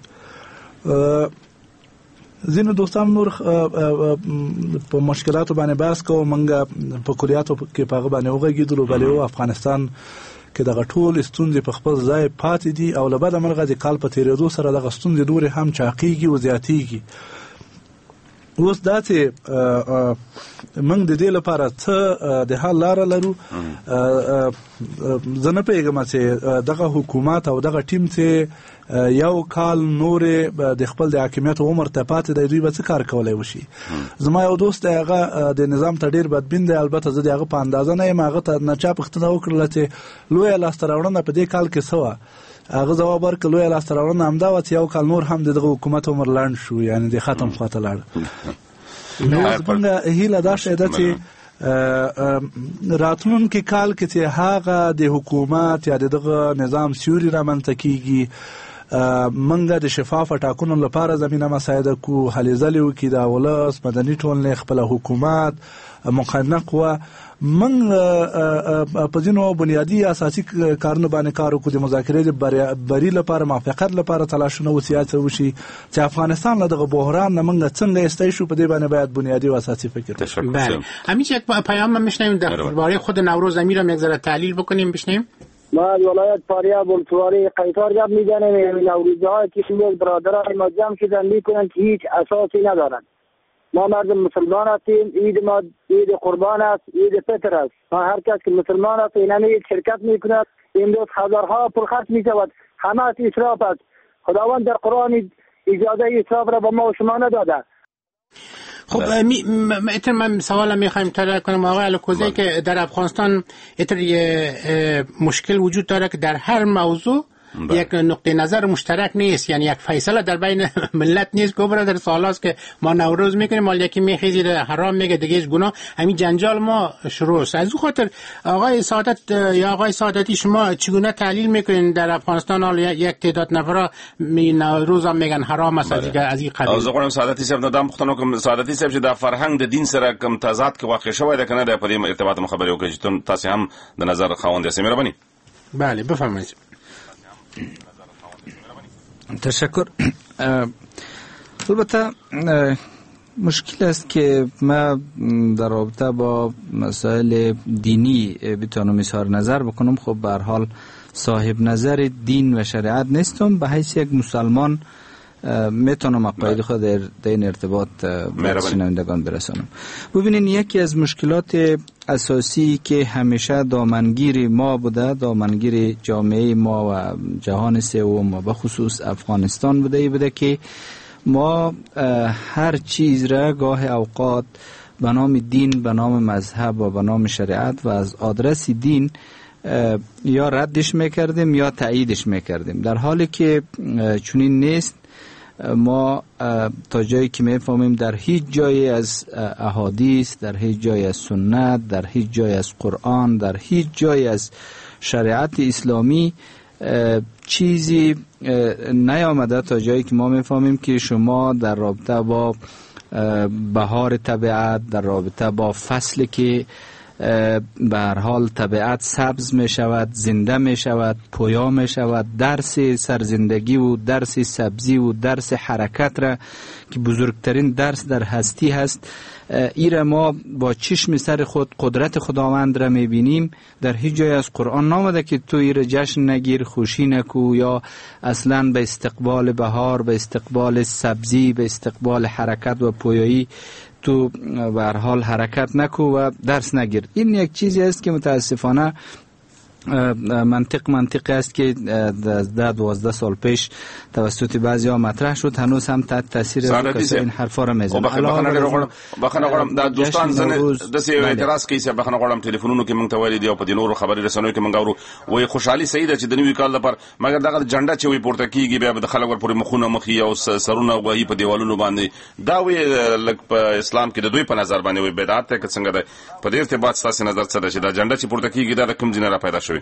ځینو دوستان نور په مشکلاتو باندې بحث کوو. موږ په کلیاتو کې په هغه باندې وغږېدلو بلې و افغانستان کې دغه ټول ستونزې په خپل ځای پاتې دي او له بده مرغه د کال په تېرېدو سره دغه ستونزې نورې هم چاقېږي او زیاتېږي. اوس دا چې موږ د دې لپاره څه د حل لاره لرو زه نه پوهېږم چې دغه حکومت او دغه ټیم چې یو کال نورې د خپل د حاکمیت عمر ته پاتې دی دوی به څه کار کولی وشي. زما یو دوست دی هغه د نظام ته ډېر بدبین دی. البته زه د هغه په اندازه نه یم. هغه ته نه چا پوښتنه وکړله چې لویه لاسته راوړنه په دې کال کې څه وه. هغه ځواب ورکړ لویه لاسته راوړنه همدا وه چې یو کال نور هم د دغه حکومت عمر لنډ شو، یعنې د ختم خواته لاړ. نو زموږ هیله دا شی ده چې راتلونکي کال کې چې هغه د حکومت یا د دغه نظام سیوري رامنځته کېږي منګه د شفافه ټاکنو لپاره زمینه مساعده کو، هلې ځلې وکړي د ولس مدني ټولنې خپله حکومت مقننه قوه موږ په ځینو بنیادي اساسي کارونو باندې کار وکړو. د مذاکرې د بري لپاره موافقت لپاره تلاشونه وسي هڅه وشي چې افغانستان له دغه بحران نه موږ څنګه ایستی شو. په دې باندې باید بنیادي و اساسي فکر وکړو.
بله همیشه یک پیام هم میشنویم درباره خود نوروز امیر هم یک ذره تحلیل بکنیم بشنویم.
ما ولایت فاریاب ولسوالی قیصر گپ میزنیم. نوروزهای که شما برادرای ما جمع شدن میکنن که هیچ اساسی ندارن. ما مردم مسلمان هستیم. عید ما عید قربان است، عید فطر است. ما هر کس که مسلمان است این عید شرکت میکند. امروز هزارها پرخرج میشود. همه اسراف است. خداوند در قرآن اجازه اسراف را به ما و شما نداده.
خب اتر من سوال میخوایم طرح کنم آقای الکوزی که در افغانستان اتر مشکل وجود داره که در هر موضوع بله. یک نقطه نظر مشترک نیست، یعنی یک فیصله در بین ملت نیست که برادر سالاست که ما نوروز میکنیم مال یکی میخیزی حرام میگه دیگه گناه، همین جنجال ما شروع است. از اون خاطر آقای سعادت یا آقای سعادتی شما چگونه تحلیل میکنین در افغانستان حال یک تعداد نفرا نوروز هم میگن حرام است بله. از این قبیل؟
از غواړم سعادتي صاحب نه دم پختنو کوم سعادتي صاحب چې د فرهنګ د دین سره کوم تضاد کې واقع شوی ده کنه د پرې ارتباط مخبري وکړي چې تاسو هم د نظر خواوند یاست. مهرباني.
بله بفرمایید.
تشکر. البته مشکل است که ما در رابطه با مسائل دینی بتونم اظهار نظر بکنم. خب به هر حال صاحب نظر دین و شریعت نیستم، به حیث یک مسلمان میتونم عقاید خود در این ارتباط به شنوندگان برسانم. ببینین یکی از مشکلات اساسی که همیشه دامنگیر ما بوده، دامنگیر جامعه ما و جهان سوم و به خصوص افغانستان بوده ای بوده که ما هر چیز را گاه اوقات به نام دین، به نام مذهب و به نام شریعت و از آدرس دین یا ردش میکردیم یا تاییدش میکردیم، در حالی که چنین نیست. ما تا جایی که میفهمیم در هیچ جایی از احادیث، در هیچ جایی از سنت، در هیچ جایی از قرآن، در هیچ جایی از شریعت اسلامی چیزی نیامده تا جایی که ما میفهمیم که شما در رابطه با بهار طبیعت، در رابطه با فصلی که به هر حال طبیعت سبز می شود، زنده می شود، پویا می شود، درس سرزندگی و درس سبزی و درس حرکت را که بزرگترین درس در هستی هست، ایره ما با چشم سر خود قدرت خداوند را می بینیم. در هیچ جای از قرآن نامده که تو ایره جشن نگیر، خوشی نکو، یا اصلا به استقبال بهار، به استقبال سبزی، به استقبال حرکت و پویایی تو به هر حال حرکت نکو و درس نگیر. این یک چیزی است که متاسفانه منطق منطقی است که ده دوازده سال پیش توسط بعضی ها مطرح شد، هنوز هم تحت تاثیر این حرفا را میزنه.
بخنه غواړم دا دوستان زنه د سی اعتراض کوي چې بخنه غواړم ټلیفونونو کې مونږ ته ویل دی او په دې نورو خبري رسنیو کې مونږ اورو وای خوشحالي سعید چې د نوي کال لپاره مګر دغه جنډه چې وي پورته کیږي بیا د خلک ور پورې مخونه مخي او سرونه وایي په دیوالونو باندې دا وی لک په اسلام کې د دوی په نظر باندې وي بدعت ته څنګه ده په دې ارتباط تاسو نظر څه ده چې دا جنډه چې پورته کیږي دا کوم ځای را پیدا شوی؟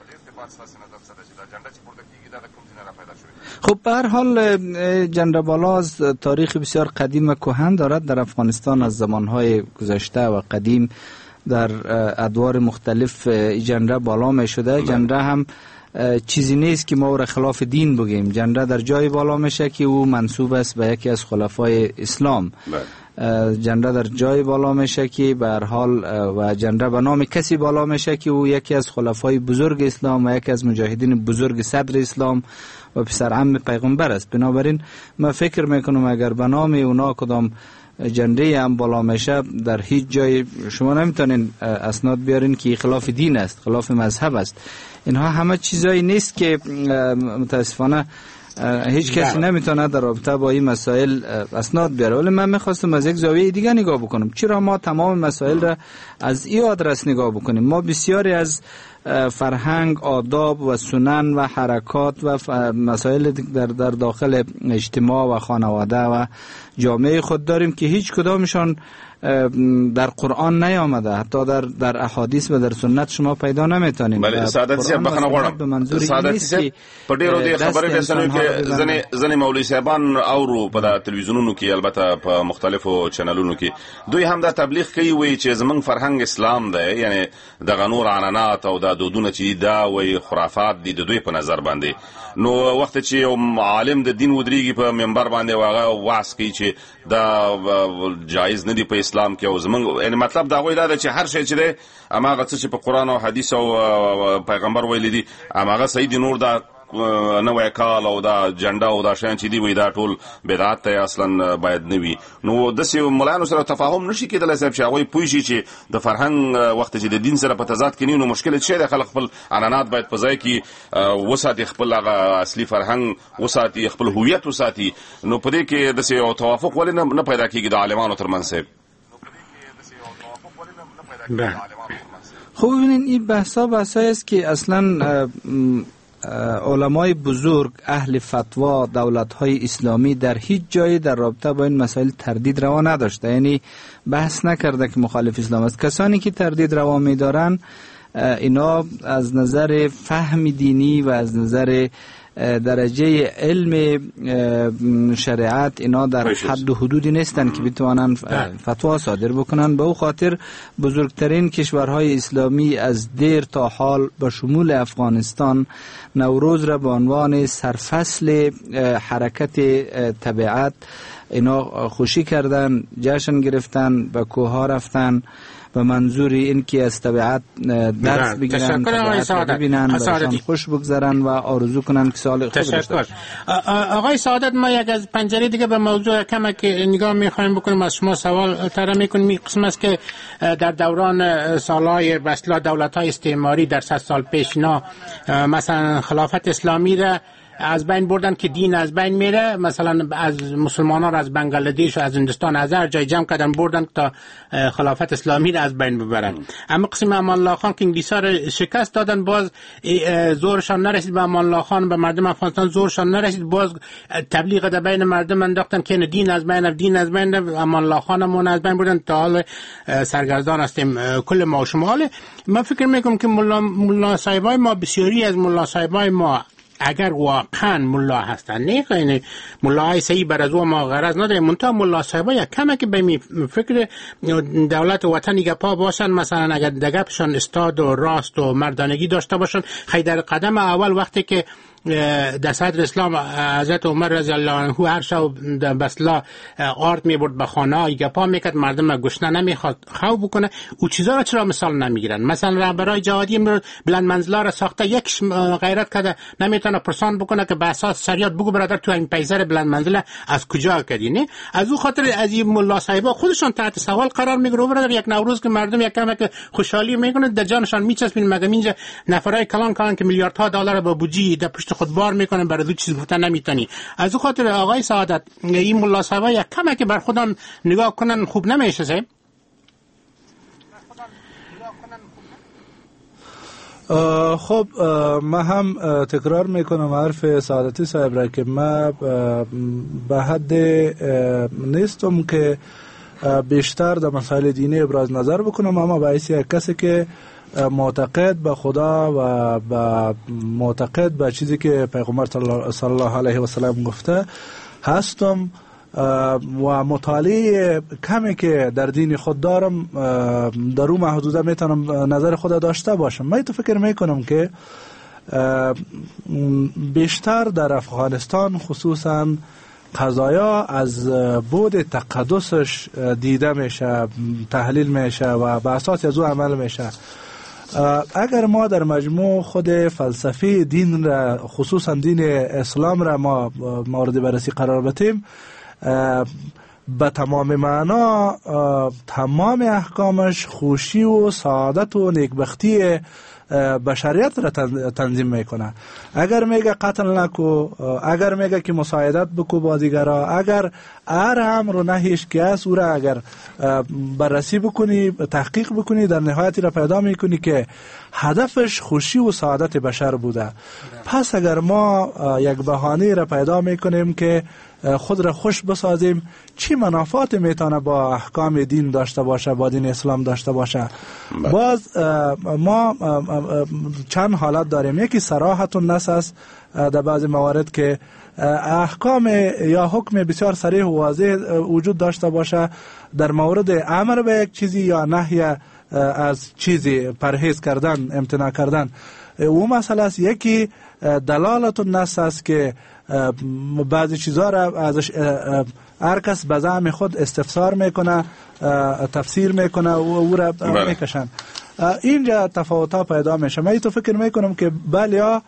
خب به هر حال جنډه بالاز تاریخ بسیار قدیم و کهن دارد در افغانستان. از زمانهای گذشته و قدیم در ادوار مختلف جنډه بالا می شده. جنډه هم چیزی نیست که ما او را خلاف دین بگیم. جنډه در جای بالا میشه که او منسوب است به یکی از خلفای اسلام. جنډه در جای بالا میشه که به هر حال و جنډه به نام کسی بالا میشه که او یکی از خلفای بزرگ اسلام و یکی از مجاهدین بزرگ صدر اسلام و پسر عم پیغمبر است. بنابراین من فکر میکنم اگر به نام اونا کدام جنډه هم بالا میشه، در هیچ جای شما نمیتونین اسناد بیارین که خلاف دین است، خلاف مذهب است. اینها همه چیزایی نیست که متاسفانه هیچ کسی نمیتونه در رابطه با این مسائل اسناد بیاره. ولی من میخواستم از یک زاویه دیگه نگاه بکنم. چرا ما تمام مسائل را از این آدرس نگاه بکنیم؟ ما بسیاری از فرهنگ، آداب و سنن و حرکات و مسائل در در داخل اجتماع و خانواده و جامعه خود داریم که هیچ کدامشان در قرآن نیامده، حتی در در احادیث و در سنت شما پیدا نمیتونید.
بله سعادتي صاحب بخنه غواړم سعادتي صاحب په ډیرو د خبرې رسنیو کې ځنې ځنې مولوي صاحبان اورو په تلویزیونونو کې، البته په مختلفو چینلونو کې دوی هم دا تبلیغ کوي وي چې زمونږ فرهنګ اسلام دی، یعنی د غنور عنعنات او د دودونه چې دا وي خرافات دي د دوی په نظر باندې. نو وخت چې یو عالم د دین ودرېږي په منبر باندې واغه واس کوي چې دا جایز نه دی په اسلام کې او زمونږ، یعنی مطلب دا غوي دا چې هر شی چې دی اماغه څه چې په قران او حدیث او پیغمبر ویل دي اماغه صحیح دي، نور دا نوې کال او دا جنډا او دا شین چې دی وي دا ټول بدعت ته اصلا باید نه وي. نو د سیو مولانو سره تفاهم نشي کېدلی صاحب چې هغوی پوه شي چې د فرهنګ وخت چې د دین سره په تضاد کې نه نو مشکل شي د خلک خپل عنعنات باید په ځای کې وساتي، خپل هغه اصلي فرهنګ وساتي، خپل هویت وساتي. نو په دې کې د سیو توافق ولې نه پیدا کېږي د عالمانو ترمنځ صاحب؟
خب ببینین این بحثا بحثایی است که اصلا علمای بزرگ اهل فتوا دولت‌های اسلامی در هیچ جایی در رابطه با این مسائل تردید روا نداشته، یعنی بحث نکرده که مخالف اسلام است. کسانی که تردید روا می‌دارن اینا از نظر فهم دینی و از نظر درجه علم شریعت اینا در حد و حدودی نیستن که بتوانن فتوا صادر بکنن. به او خاطر بزرگترین کشورهای اسلامی از دیر تا حال به شمول افغانستان نوروز را به عنوان سرفصل حرکت طبیعت اینا خوشی کردن، جشن گرفتن، به کوها رفتن به منظور این که از طبیعت درس بگیرن، طبیعت رو ببینن، برشان خوش بگذارن و آرزو کنن که سال خوب داشته.
آقای سعادت، ما یک از پنجره دیگه به موضوع کمک نگاه میخوایم بکنیم، از شما سوال طرح میکنیم. این قسم است که در دوران سالهای به اصطلاح دولت‌های استعماری در صد سال پیش اینا مثلا خلافت اسلامی را از بین بردن که دین از بین میره، مثلا از مسلمانان را از بنگلادش و از هندوستان از هر جای جمع کردن بردن تا خلافت اسلامی را از بین ببرن. اما قسم امان الله خان که انگلیس‌ها شکست دادن، باز زورشان نرسید به امان الله خان، به مردم افغانستان زورشان نرسید، باز تبلیغ در بین مردم انداختن که دین از بین دین از بین امان الله خانمون از بین بردن تا حال سرگردان هستیم کل ما و شما. من فکر میکنم که ملا ملا صاحبای ما، بسیاری از ملا صاحبای ما اگر واقعا ملا هستن، نه یعنی ملاهای صحیح بر از او ما غرض نداریم، منتها ملا صاحبا یک کمه که به می فکر دولت وطنی گپا باشن، مثلا اگر دگپشان استاد و راست و مردانگی داشته باشن، خیلی در قدم اول وقتی که در صدر اسلام حضرت عمر رضی الله عنه هر شب بسلا آرد میبرد به خانه گپا میکرد، مردم گشنه نمیخواد خواب بکنه، او چیزا را چرا مثال نمیگیرن؟ مثلا رهبرای جهادی بلند منزلا را ساخته، یک غیرت کرده نمیتونه پرسان بکنه که به اساس شریعت بگو برادر تو این پیسر بلند منزله از کجا کردی؟ نه از او خاطر از این ملا صاحبا خودشون تحت سوال قرار میگیره. برادر یک نوروز که مردم یک کمک خوشحالی میکنه در جانشان میچسبین، مگه اینجا نفرای کلان کلان که میلیاردها دلار با بودجه در پشت خود بار میکنن، برای دو چیز گفتن نمیتونی. از او خاطر آقای سعادت این ملا صاحبا یک کمه که بر خودان نگاه کنن خوب نمیشه صاحب؟
خب ما هم تکرار میکنم حرف سعادتی صاحب را که ما به حد نیستم که بیشتر در مسائل دینی ابراز نظر بکنم، اما به حیث یک کسی که معتقد به خدا و به معتقد به چیزی که پیغمبر صلی الله علیه و سلم گفته هستم و مطالعه کمی که در دین خود دارم در اون محدوده میتونم نظر خود داشته باشم. من تو فکر میکنم که بیشتر در افغانستان خصوصا قضایا از بود تقدسش دیده میشه، تحلیل میشه و به اساس از او عمل میشه. اگر ما در مجموع خود فلسفه دین را خصوصا دین اسلام را ما مورد بررسی قرار بدیم، به تمام معنا تمام احکامش خوشی و سعادت و نیکبختی بشریت را تنظیم میکنه. اگر میگه قتل نکو، اگر میگه که مساعدت بکو با دیگرا، اگر هر امر نهیش که است او را اگر بررسی بکنی، تحقیق بکنی، در نهایتی را پیدا میکنی که هدفش خوشی و سعادت بشر بوده. پس اگر ما یک بهانه را پیدا میکنیم که خود را خوش بسازیم، چی منافات میتونه با احکام دین داشته باشه، با دین اسلام داشته باشه؟ باز ما چند حالت داریم. یکی صراحت النص است در بعض موارد که احکام یا حکم بسیار صریح و واضح وجود داشته باشه در مورد امر به یک چیزی یا نهی از چیزی، پرهیز کردن، امتناع کردن. او مسئله است. یکی دلالت النص است که بعضی چیزها را ازش هر کس به زعم خود استفسار میکنه، تفسیر میکنه و او را میکشن. اینجا تفاوت‌ها پیدا میشه. من تو فکر میکنم که بله،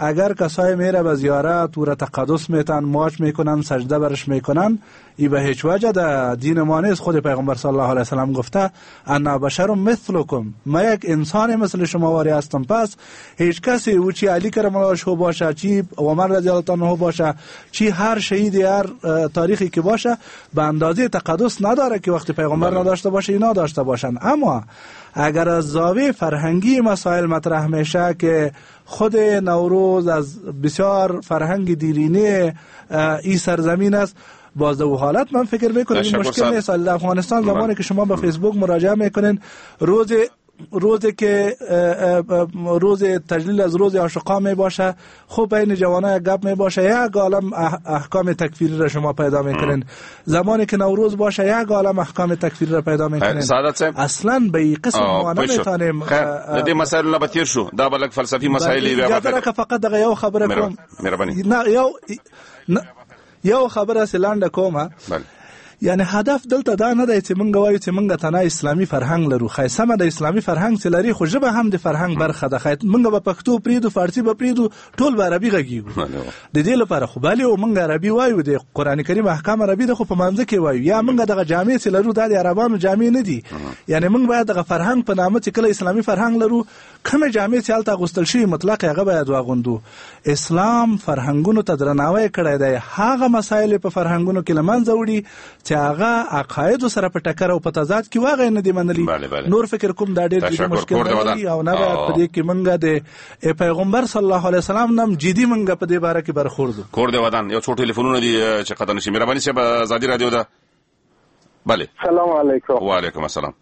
اگر کسای میره به زیارت و را تقدس میتن، ماچ میکنن، سجده برش میکنن، ای به هیچ وجه در دین ما نیست. خود پیغمبر صلی الله علیه وسلم گفته انا بشر مثلکم، ما یک انسان مثل شما واری هستم. پس هیچ کسی او چی علی کرم الله وجهه باشه، چی عمر رضی الله عنه باشه، چی هر شهید هر تاریخی که باشه، به اندازه تقدس نداره که وقتی پیغمبر نداشته باشه اینا داشته باشن. اما اگر از زاویه فرهنگی مسائل مطرح میشه که خود نوروز از بسیار فرهنگ دیرینه این سرزمین است، باز در حالت من فکر میکنم این مشکل نیست. در افغانستان زمانی که شما به فیسبوک مراجعه میکنین، روز روزی که روز تجلیل از روز عاشقا می باشه، خب بین جوانای گپ می باشه، یک عالم احکام تکفیری را شما پیدا میکنین. زمانی که نوروز باشه یک عالم احکام تکفیری را پیدا میکنین. اصلا به این قسم ما نمیتونیم
د دې مسائل نه بتیر شو. دا بلک فلسفي مسائل بیا
به که فقط دغه یو خبره کوم. نه یو یو خبره سلاند کومه. یعنی هدف دلته دا نه دی چې مونږ وایو چې مونږ تنه اسلامي فرهنګ لرو. خیسمه د اسلامي فرهنګ چې لري، خو ژبه هم د فرهنګ برخه ده. خیت مونږ به پښتو پریدو، فارسی به پریدو، ټول به عربي غږیږو. د دې لپاره خو بلی او مونږ عربي وایو، د قران کریم احکام عربي ده، خو په منځ کې وایو. یا مونږ دغه جامع چې لرو د عربانو جامع نه دي. یعنی مونږ باید دغه فرهنګ په نامه چې کله اسلامي فرهنګ لرو، کومه جامع چې الته غوستل شي مطلق هغه باید واغوندو. اسلام فرهنګونو ته درناوی کړی دی. هغه مسایل په فرهنګونو کې لمنځه وړي چې هغه عقاید سره په ټکر او په تضاد کې واغې نه دی منلي. نور فکر کوم دا ډېر جدي مشکل دی او نه په دې کې مونږ د پیغمبر صلی الله علیه وسلم نم جدي مونږ په دې باره کې برخوردو.
کور دی ودان یو څو ټلیفونونه دي چې قدر نشي. مهرباني صاحب، آزادی رادیو ده. بله،
سلام علیکم.
و علیکم السلام.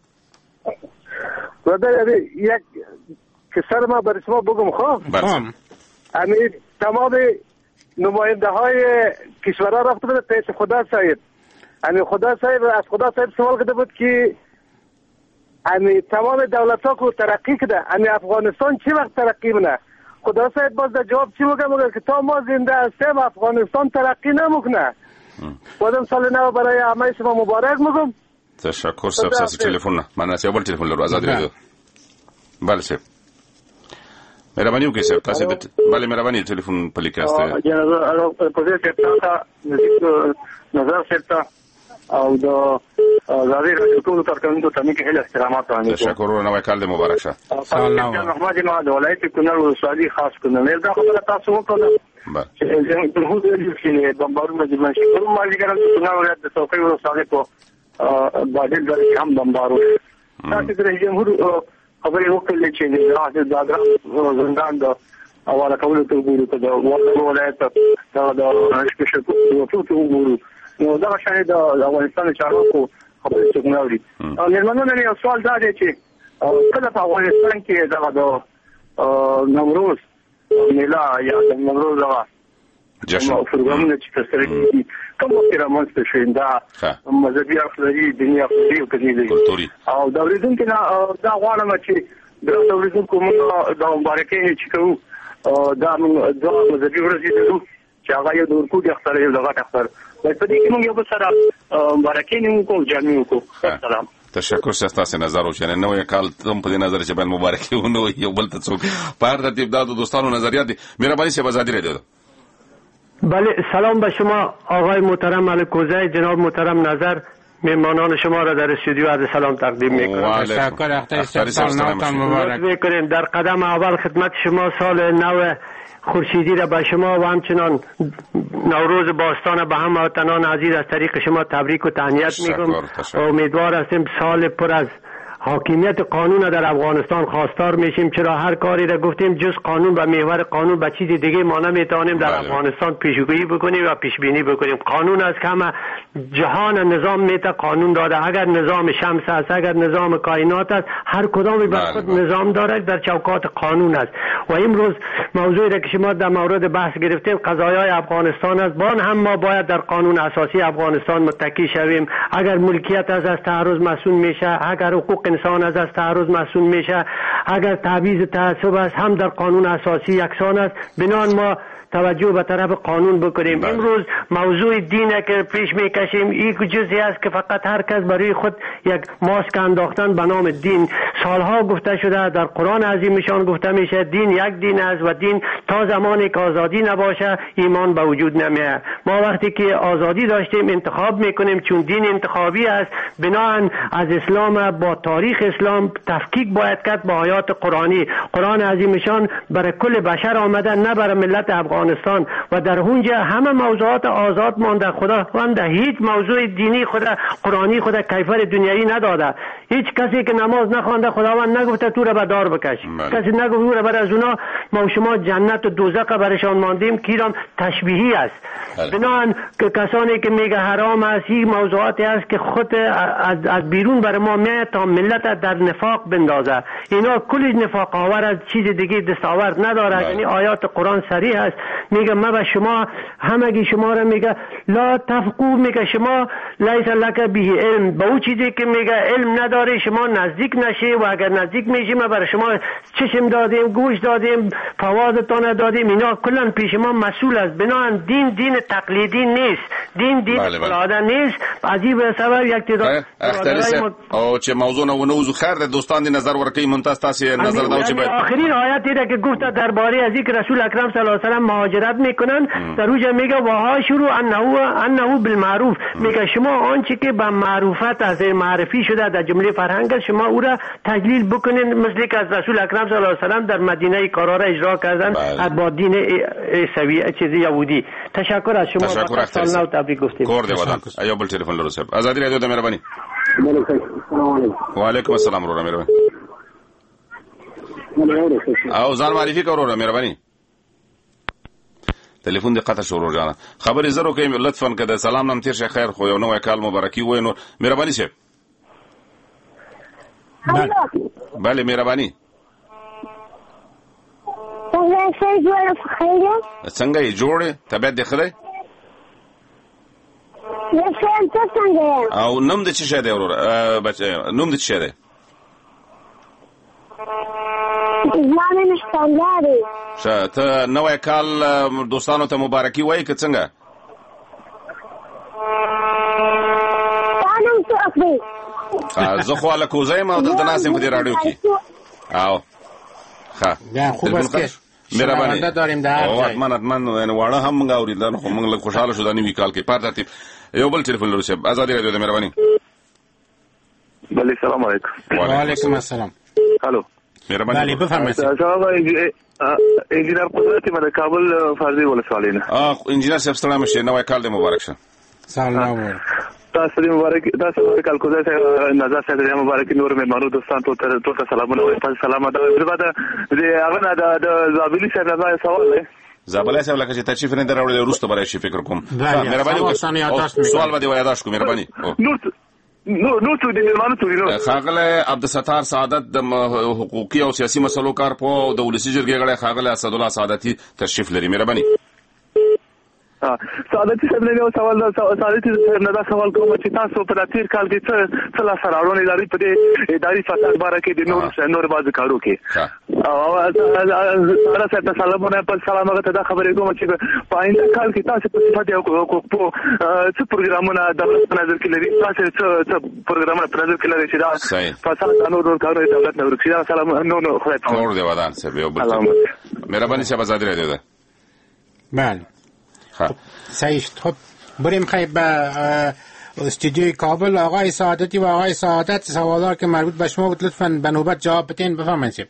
برادر یک کسر ما برای شما بگم. خب
بله،
همین تمام نماینده های کشورها رفته بود پیش خدا صاحب. همین خدا صاحب از خدا صاحب سوال کرده بود که همین تمام دولت ها که ترقی کرده، همین افغانستان چی وقت ترقی منه؟ خدا صاحب باز در جواب چی میگه؟ میگه که تا ما زنده هستیم افغانستان ترقی نمیکنه. بازم سال نو برای همه شما مبارک میگم.
تشکر صاحب. ساسی تلفن نه من از یابل تلفن لرو آزاد رادیو. بله صاحب، مهرباني وکړئ صاحب. تاسو د بله مهرباني تلیفون په لیک کاسته
جناب په دې کې تاسو نظر سره او د زاویه ټول ترکمنو ته کې هله احترامات باندې
تشکر. نو کال دې مبارک شه.
سلام محمد ما د ولایت کونړ ولسوالۍ خاص کونړ دا خبره تاسو وکړه چې د هغو د چې بمبارونه د منشي کوم مالي ګرام کونړ ولایت د څوکۍ ولسوالۍ په باندې د هم بمبارو تاسو د جمهور خبرې وکړلې چې د داګرام زندان د اواله کولو ته وګورو ته د ولایت د د شپږ ټوټو وګورو. نو دا شاید د افغانستان چارواکو خبرې څنګه اوري. نن نن یو سوال دا دی چې کله په افغانستان کې دا د نوروز میلا یا د نوروز دا
جشن
پروګرامونه چې ترسره کیږي کوم وخت رامنځته شوی دا مذهبي اخلاقي دیني اخلاقي او کلتوري او دا ورېدونکو دا غواړم چې دا ورېدونکو موږ د مبارکۍ چې کوو دا موږ د مذهبي ورځې ته چې هغه یو د ورکو د اختر یو لغت اختر په دې کې موږ یو بل سره مبارکۍ نه کوو جامع کوو. سلام.
تشکر چې تاسو نظر وشنه نو یو کال تم په نظر چې باندې مبارکي ونه یو بل ته څوک په هر ترتیب دا دوستانو نظریات دي. مهرباني شه آزادی رادیو.
بله، سلام به شما آقای محترم الکوزی، جناب محترم نظر، مهمانان شما را در استودیو عرض سلام تقدیم میکنم.
تشکر. اختر مبارک
میکنیم. در قدم اول خدمت شما سال نو خورشیدی را به شما و همچنان نوروز باستان به هم وطنان عزیز از طریق شما تبریک و تهنیت میگم. امیدوار هستیم سال پر از حاکمیت قانون در افغانستان خواستار میشیم، چرا هر کاری را گفتیم جز قانون و محور قانون به چیز دیگه ما نمیتونیم در افغانستان پیشگویی بکنیم و پیش بینی بکنیم. قانون از همه جهان نظام میته قانون داده. اگر نظام شمس است، اگر نظام کائنات است، هر کدامی بر خود نظام دارد در چوکات قانون است. و امروز موضوعی را که شما در مورد بحث گرفتیم قضایای افغانستان است. بان هم ما باید در قانون اساسی افغانستان متکی شویم. اگر ملکیت از از تعرض مسئول میشه، اگر حقوق انسان از از تعرض مسئول میشه، اگر تعویض تعصب است هم در قانون اساسی یکسان است. بنان ما توجه به طرف قانون بکنیم. امروز موضوع دینه که پیش میکشیم این جزئی است که فقط هر کس برای خود یک ماسک انداختن به نام دین. سالها گفته شده، در قرآن عظیمشان گفته میشه دین یک دین است و دین تا زمانی که آزادی نباشه ایمان به وجود نمیاد. ما وقتی که آزادی داشتیم انتخاب میکنیم، چون دین انتخابی است، بناهن از اسلام با تاریخ اسلام تفکیک باید کرد با آیات قرآنی. قرآن عظیمشان برای کل بشر آمده، نه برای ملت افغانستان، و در اونجا همه موضوعات آزاد مانده. خداوند هیچ موضوع دینی خود قرآنی خود کیفر دنیایی نداده. هیچ کسی که نماز نخوانده خداوند نگفته تو را به دار بکش، کسی نگفته تو را بر از اونا ما شما جنت و دوزخ برشان ماندیم که ایران تشبیهی است. بنابراین که کسانی که میگه حرام است، این موضوعاتی است که خود از, از بیرون بر ما میاد تا ملت در نفاق بندازه. اینا کلی نفاق آور از چیز دیگه دستاورد نداره. یعنی آیات قرآن صریح است، میگه ما به شما همگی شما را میگه لا تفقو، میگه شما لیس لک به علم، به اون چیزی که میگه علم نداری شما نزدیک نشی، و اگر نزدیک میشی ما برای شما چشم دادیم، گوش دادیم، فوادتان دادیم، اینا کلا پیش ما مسئول است. بنابراین دین دین تقلیدی نیست، دین دین العاده نیست. عجیب سبب یک تعداد
او چې موضوع نه ونه وزو خیر د دوستان دی نظر ورکړي ممتاز تاسو نظر دا چې
آخرین آیت دیگه که گفت درباره از اینکه رسول اکرم صلی الله علیه و سلم مهاجرت میکنن، در اونجا میگه وها شروع انه انه بالمعروف، میگه شما آنچه که به معروفت از معرفی شده در جمله فرهنگ شما او را تجلیل بکنین، مثل که از رسول اکرم صلی الله علیه و سلم در مدینه کارا را اجرا کردن از با دین عیسوی چیز یهودی. تشکر از شما.
تشکر
سال نو تبریک گفتیم.
کور دی ودان ایو بل ټلیفون لرو صاحب آزادی رادیو د مهرباني. وعلیکم السلام ورحمه الله. او ځان معرفي کورو مهرباني. ټلیفون دی قطع شروع جانا خبرې زرو کې لطفا کده سلام نام تیر شي خیر خو یو نو کال مبارکي وای نو مهرباني شه. بله مهرباني. څنګه یې جوړه طبيعت دی خدای؟ او نوم د چی شه دی ورور بچ نوم د چی شه دی؟
زمانه نشتانداری.
شه ته نوې کال دوستانو ته مبارکي وای که څنګه؟
تانم تو اخبي.
زه خو له کوزایم او دلته ناسم په دې رادیو کې. او ښه.
دا خوب است که
مهرباني
داریم در
او اتمن اتمن یعنی واړه هم موږ اوریدل خو موږ له خوشاله شو د نیوي کال کې پاره ترتیب یو بل ټلیفون لرو صاحب آزادی رادیو د مهرباني.
بله سلام علیکم.
وعلیکم السلام.
الو
مهرباني.
بله بفرمایید.
صاحب انجینر قدرت من کابل فرضي ولسوالۍ نه.
اه انجینر صاحب ستړی مشه نوې کال د مبارک شه.
سلام.
تاسو دې مبارک تاسو د کال کوزه سره نظر سره د مبارک نور مېمانو دوستان ته ټول سلامونه وایم. تاسو سلامات اوسئ. بعد دې هغه د زابلی سره دا سوال دی.
زابلی سره لکه چې تشریف نه دراوړل وروسته برای شي فکر کوم. مهرباني سوال باندې یاداش کوم مهرباني.
نور نو نو څه دې مېمانو ته ویلو.
خاغله عبدالستار سعادت د حقوقي او سیاسي مسلو کار په د ولسی جرګې غړي خاغله اسد الله سعادتي تشریف لري. مهرباني.
ها سعادتي صاحب له سوال سعادتي صاحب نه دا سوال کوم چې تاسو په تیر کال کې څه څه لا سره لري په دې اداري فساد باره کې د نور نور باز کارو کې. او سره څه سلامونه په سلامه ته دا خبرې کوم چې په آینده کال کې تاسو په صفات یو کو په څه پروګرامونه دولت نظر کې لري، تاسو څه څه پروګرامونه نظر کې لري چې دا فساد نور کارو دولت نظر کې دا سلام نو نو خدای ته
نور دی ودان سه یو بل مهرباني شه آزادی رادیو ده.
بله صحیح. خب بریم خیلی به استودیوی کابل. آقای سعادتی و آقای سعادت سوالات که مربوط به شما بود لطفاً به نوبت جواب بدین. بفرمایید.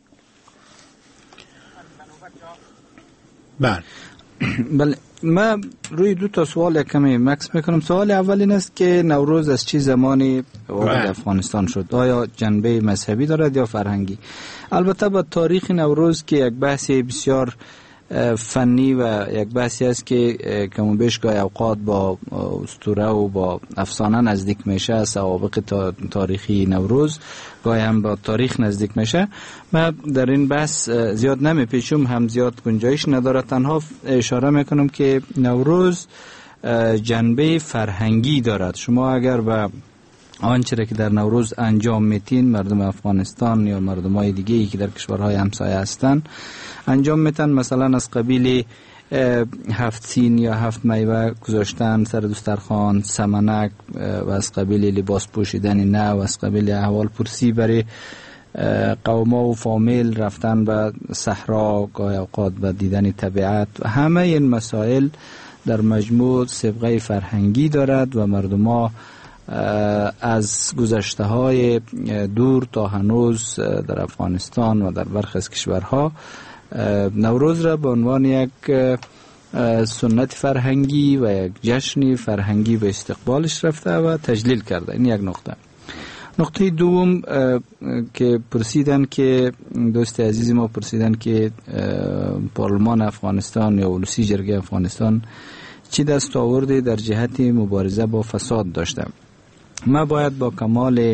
بله بله ما روی دو تا سوال کمی مکس میکنم. سوال اول این است که نوروز از چه زمانی وارد افغانستان شد؟ آیا جنبه مذهبی دارد یا فرهنگی؟ البته با تاریخ نوروز که یک بحث بسیار فنی و یک بحثی است که کم و بیش گاهی اوقات با اسطوره و با افسانه نزدیک میشه، سوابق تاریخی نوروز گاهی هم با تاریخ نزدیک میشه. من در این بحث زیاد نمیپیچم، هم زیاد گنجایش نداره. تنها اشاره میکنم که نوروز جنبه فرهنگی دارد. شما اگر به آنچه را که در نوروز انجام میتین، مردم افغانستان یا مردم های دیگه ای که در کشورهای همسایه هستن انجام میتن، مثلا از قبیل هفت سین یا هفت میوه گذاشتن سر دسترخوان، سمنک و از قبیل لباس پوشیدن نو، از قبیل احوال پرسی برای قوما و فامیل رفتن به صحرا، گاهی اوقات به دیدن طبیعت و همه این مسائل در مجموع سابقه فرهنگی دارد و مردم ها از گذشته های دور تا هنوز در افغانستان و در برخی از کشورها نوروز را به عنوان یک سنت فرهنگی و یک جشن فرهنگی به استقبالش رفته و تجلیل کرده. این یک نقطه. نقطه دوم که پرسیدن که دوست عزیز ما پرسیدن که پارلمان افغانستان یا ولسی جرگه افغانستان چی دستاوردی در جهت مبارزه با فساد داشته. ما باید با کمال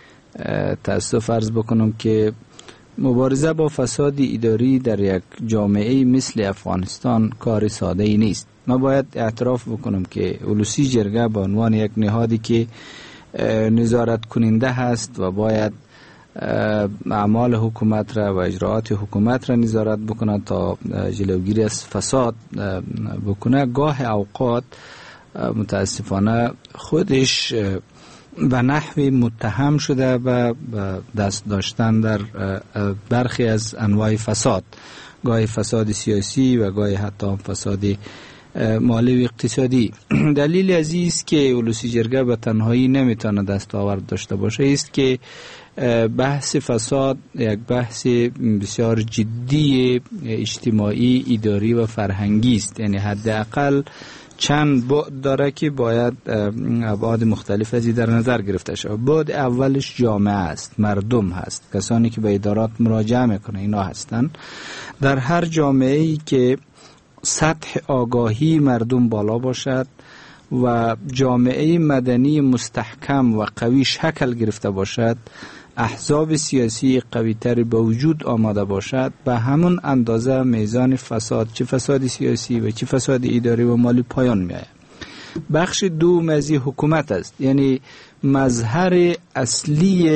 تأسف عرض بکنم که مبارزه با فساد اداری در یک جامعه مثل افغانستان کار ساده ای نیست. ما باید اعتراف بکنم که ولسی جرگه به عنوان یک نهادی که نظارت کننده هست و باید اعمال حکومت را و اجراعات حکومت را نظارت بکنه تا جلوگیری از فساد بکنه، گاه اوقات متاسفانه خودش به نحوی متهم شده و دست داشتن در برخی از انواع فساد، گاهی فساد سیاسی و گاهی حتی فساد مالی و اقتصادی. دلیل عزیز است که ولسی جرگه به تنهایی نمیتونه دستاورد داشته باشه است که بحث فساد یک بحث بسیار جدی اجتماعی، اداری و فرهنگی است. یعنی حداقل چند بعد داره که باید ابعاد مختلف از در نظر گرفته شود. بعد اولش جامعه است، مردم هست، کسانی که به ادارات مراجعه میکنه اینا هستند. در هر جامعه ای که سطح آگاهی مردم بالا باشد و جامعه مدنی مستحکم و قوی شکل گرفته باشد، احزاب سیاسی قوی‌تر به وجود آمده باشد، به همون اندازه میزان فساد، چه فساد سیاسی و چه فساد اداری و مالی پایان می‌آید. بخش دوم از حکومت است، یعنی مظهر اصلی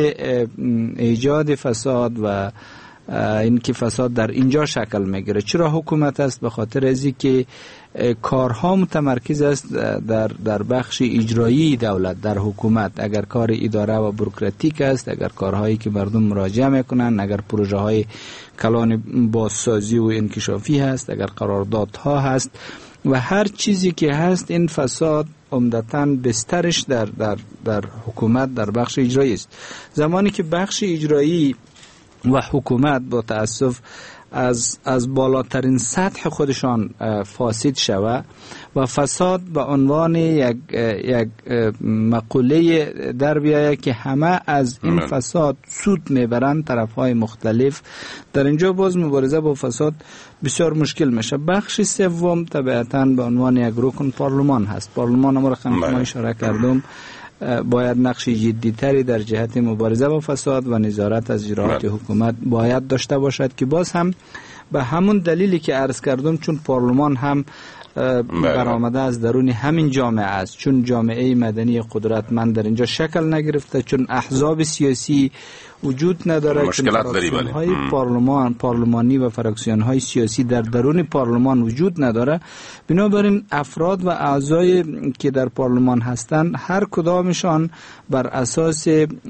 ایجاد فساد و این که فساد در اینجا شکل میگیره. چرا حکومت است؟ به خاطر از اینکه کارها متمرکز است در در بخش اجرایی دولت، در حکومت. اگر کار اداره و بوروکراتیک است، اگر کارهایی که مردم مراجعه میکنن، اگر پروژه های کلان بازسازی و انکشافی هست، اگر قراردادها هست و هر چیزی که هست، این فساد عمدتاً بسترش در در در حکومت، در بخش اجرایی است. زمانی که بخش اجرایی و حکومت با تأسف از از بالاترین سطح خودشان فاسد شود و فساد به عنوان یک یک مقوله در بیاید که همه از این فساد سود میبرند، طرفهای مختلف، در اینجا باز مبارزه با فساد بسیار مشکل میشه. بخش سوم طبیعتاً به عنوان یک رکن پارلمان هست. پارلمان هم رقم ما اشاره کردم باید نقش جدی‌تری در جهت مبارزه با فساد و نظارت از اجراعات حکومت باید داشته باشد که باز هم به همون دلیلی که عرض کردم، چون پارلمان هم برآمده از درون همین جامعه است، چون جامعه مدنی قدرتمند در اینجا شکل نگرفته، چون احزاب سیاسی وجود نداره،
مشکلات داری بله.
های پارلمان پارلمانی و فراکسیون های سیاسی در درون پارلمان وجود نداره. بنابراین افراد و اعضای که در پارلمان هستند هر کدامشان بر اساس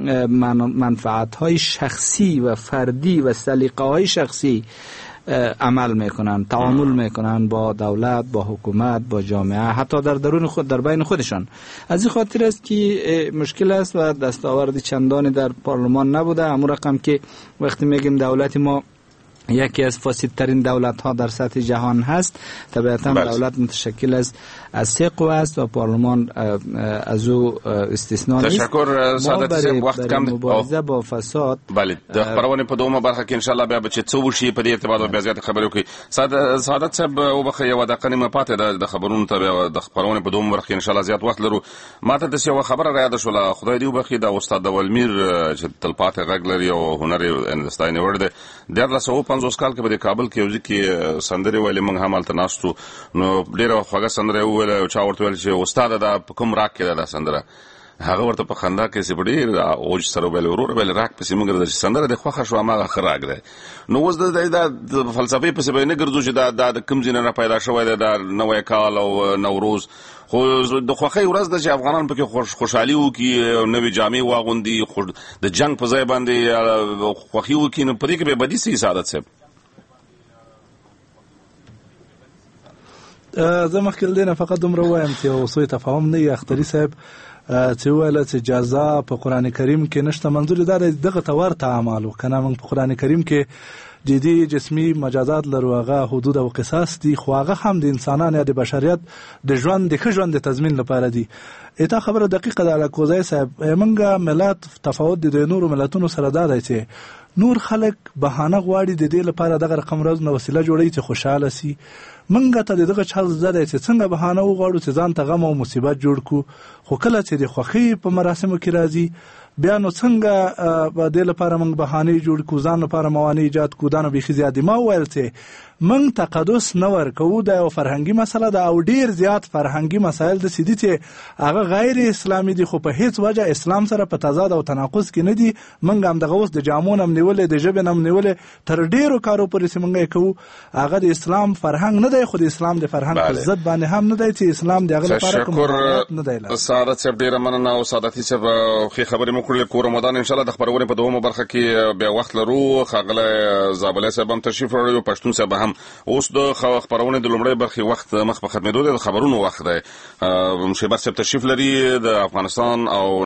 منفعت های شخصی و فردی و سلیقه های شخصی عمل میکنن، تعامل میکنن با دولت، با حکومت، با جامعه، حتی در درون خود، در بین خودشان. از این خاطر است که مشکل است و دستاورد چندانی در پارلمان نبوده. همون رقم که وقتی میگیم دولت ما یکی از فاسدترین دولت ها در سطح جهان هست، طبیعتا دولت متشکل از از سه قوه است و پارلمان از او استثنا نیست.
تشکر سعادت صاحب، وخت کم
مبارزه با فساد.
بله، د خبرونه په دومره برخه کې ان شاء الله بیا به چې څو شي په دې ارتباط او بیا زیات خبرې وکړي. سعادت صاحب وبخښه یو دقیقه نیمه پاتې د خبرونو ته د خبرونه په دومره برخه کې ان شاء الله زیات وخت لرو. ماته د یو خبره را یاد شوله، خدای دې وبخښي، د استاد ولمیر چې تلپاتې غږ لري او هنر یې ستاینه وړ دی. د لاسو پنځوس کال کې په کابل کې یو ځکه سندري ویلې موږ هم هلته ناستو، نو ډېره خوږه سندره ویله او چا ورته ویل چې استاد دا په کوم راګ کې ده دا سندره. هغه ورته په خندا کې سي بډې اوج سره ویل ورور ویل راک پسې موږ د سندره د خوخه شو هغه خراګ دی نو اوس د د فلسفي پسې به نه ګرځو چې دا د کوم ځای نه پیدا شوی دی د نوې کال او نوروز خو د خوخي ورځ د چې افغانان پکې خوشحالي وکي نوې جامې واغوندي د جنگ په ځای باندې خوخي وکي نو پرې کې به بدی سي سعادت صاحب
زه مخکې دې نه فقط دومره وایم چې یو سوء تفاهم نه وي اختري صاحب چې ویل چې جزا په قرآن کریم کې نشته منظور دا دغه ته ورته اعمال کنه موږ په قرآن کریم کې جدي جسمي مجازات لرو هغه حدود او قصاص دي خو هغه هم د انسانانو یا د بشریت د ژوند د ښه ژوند د تضمین لپاره دي اته خبره دقیقه ده الکوزای صاحب موږ ملت تفاوت د نورو ملتونو سره دا دی چې نور خلک بهانه غواړي د دې لپاره دغه رقم راز نو وسیله جوړي چې خوشاله سي منګه ته دغه چل زده چې څنګه بهانه وغواړو چې ځان ته غم او مصیبت جوړ کو خو کله چې د خوخي په مراسمو کې راځي بیا نو څنګه په دې لپاره موږ بهانه جوړ کو ځان لپاره موانع ایجاد کو دا نو بيخي زیاتې ما ویل چې موږ تقدس نه ورکو دا یو فرهنګي مسله ده او ډیر زیات فرهنګي مسایل د سیدي چې هغه غیر اسلامي دي خو په هیڅ وجه اسلام سره په تضاد او تناقض کې نه دي موږ هم دغه اوس د جامون هم نیولې د ژبې هم نیولې تر ډیرو کارو پورې چې موږ کوو هغه د اسلام فرهنګ نه دی خو د اسلام د فرهنګ په ضد باندې هم نه دی چې اسلام دغه لپاره کوم نه دی
ساره صاحب ډیره مننه او سعادتي صاحب خو خبرې مو کړې کو رمضان ان شاء الله د خبرونه په دومره برخه کې بیا وخت لرو خاغله زابله صاحب هم تشریف لري پښتون صاحب هم اوس د خبرونه د لومړی برخې وخت مخ په ختمېدو د خبرونو وخت دی شیبر صاحب تشریف لري د افغانستان او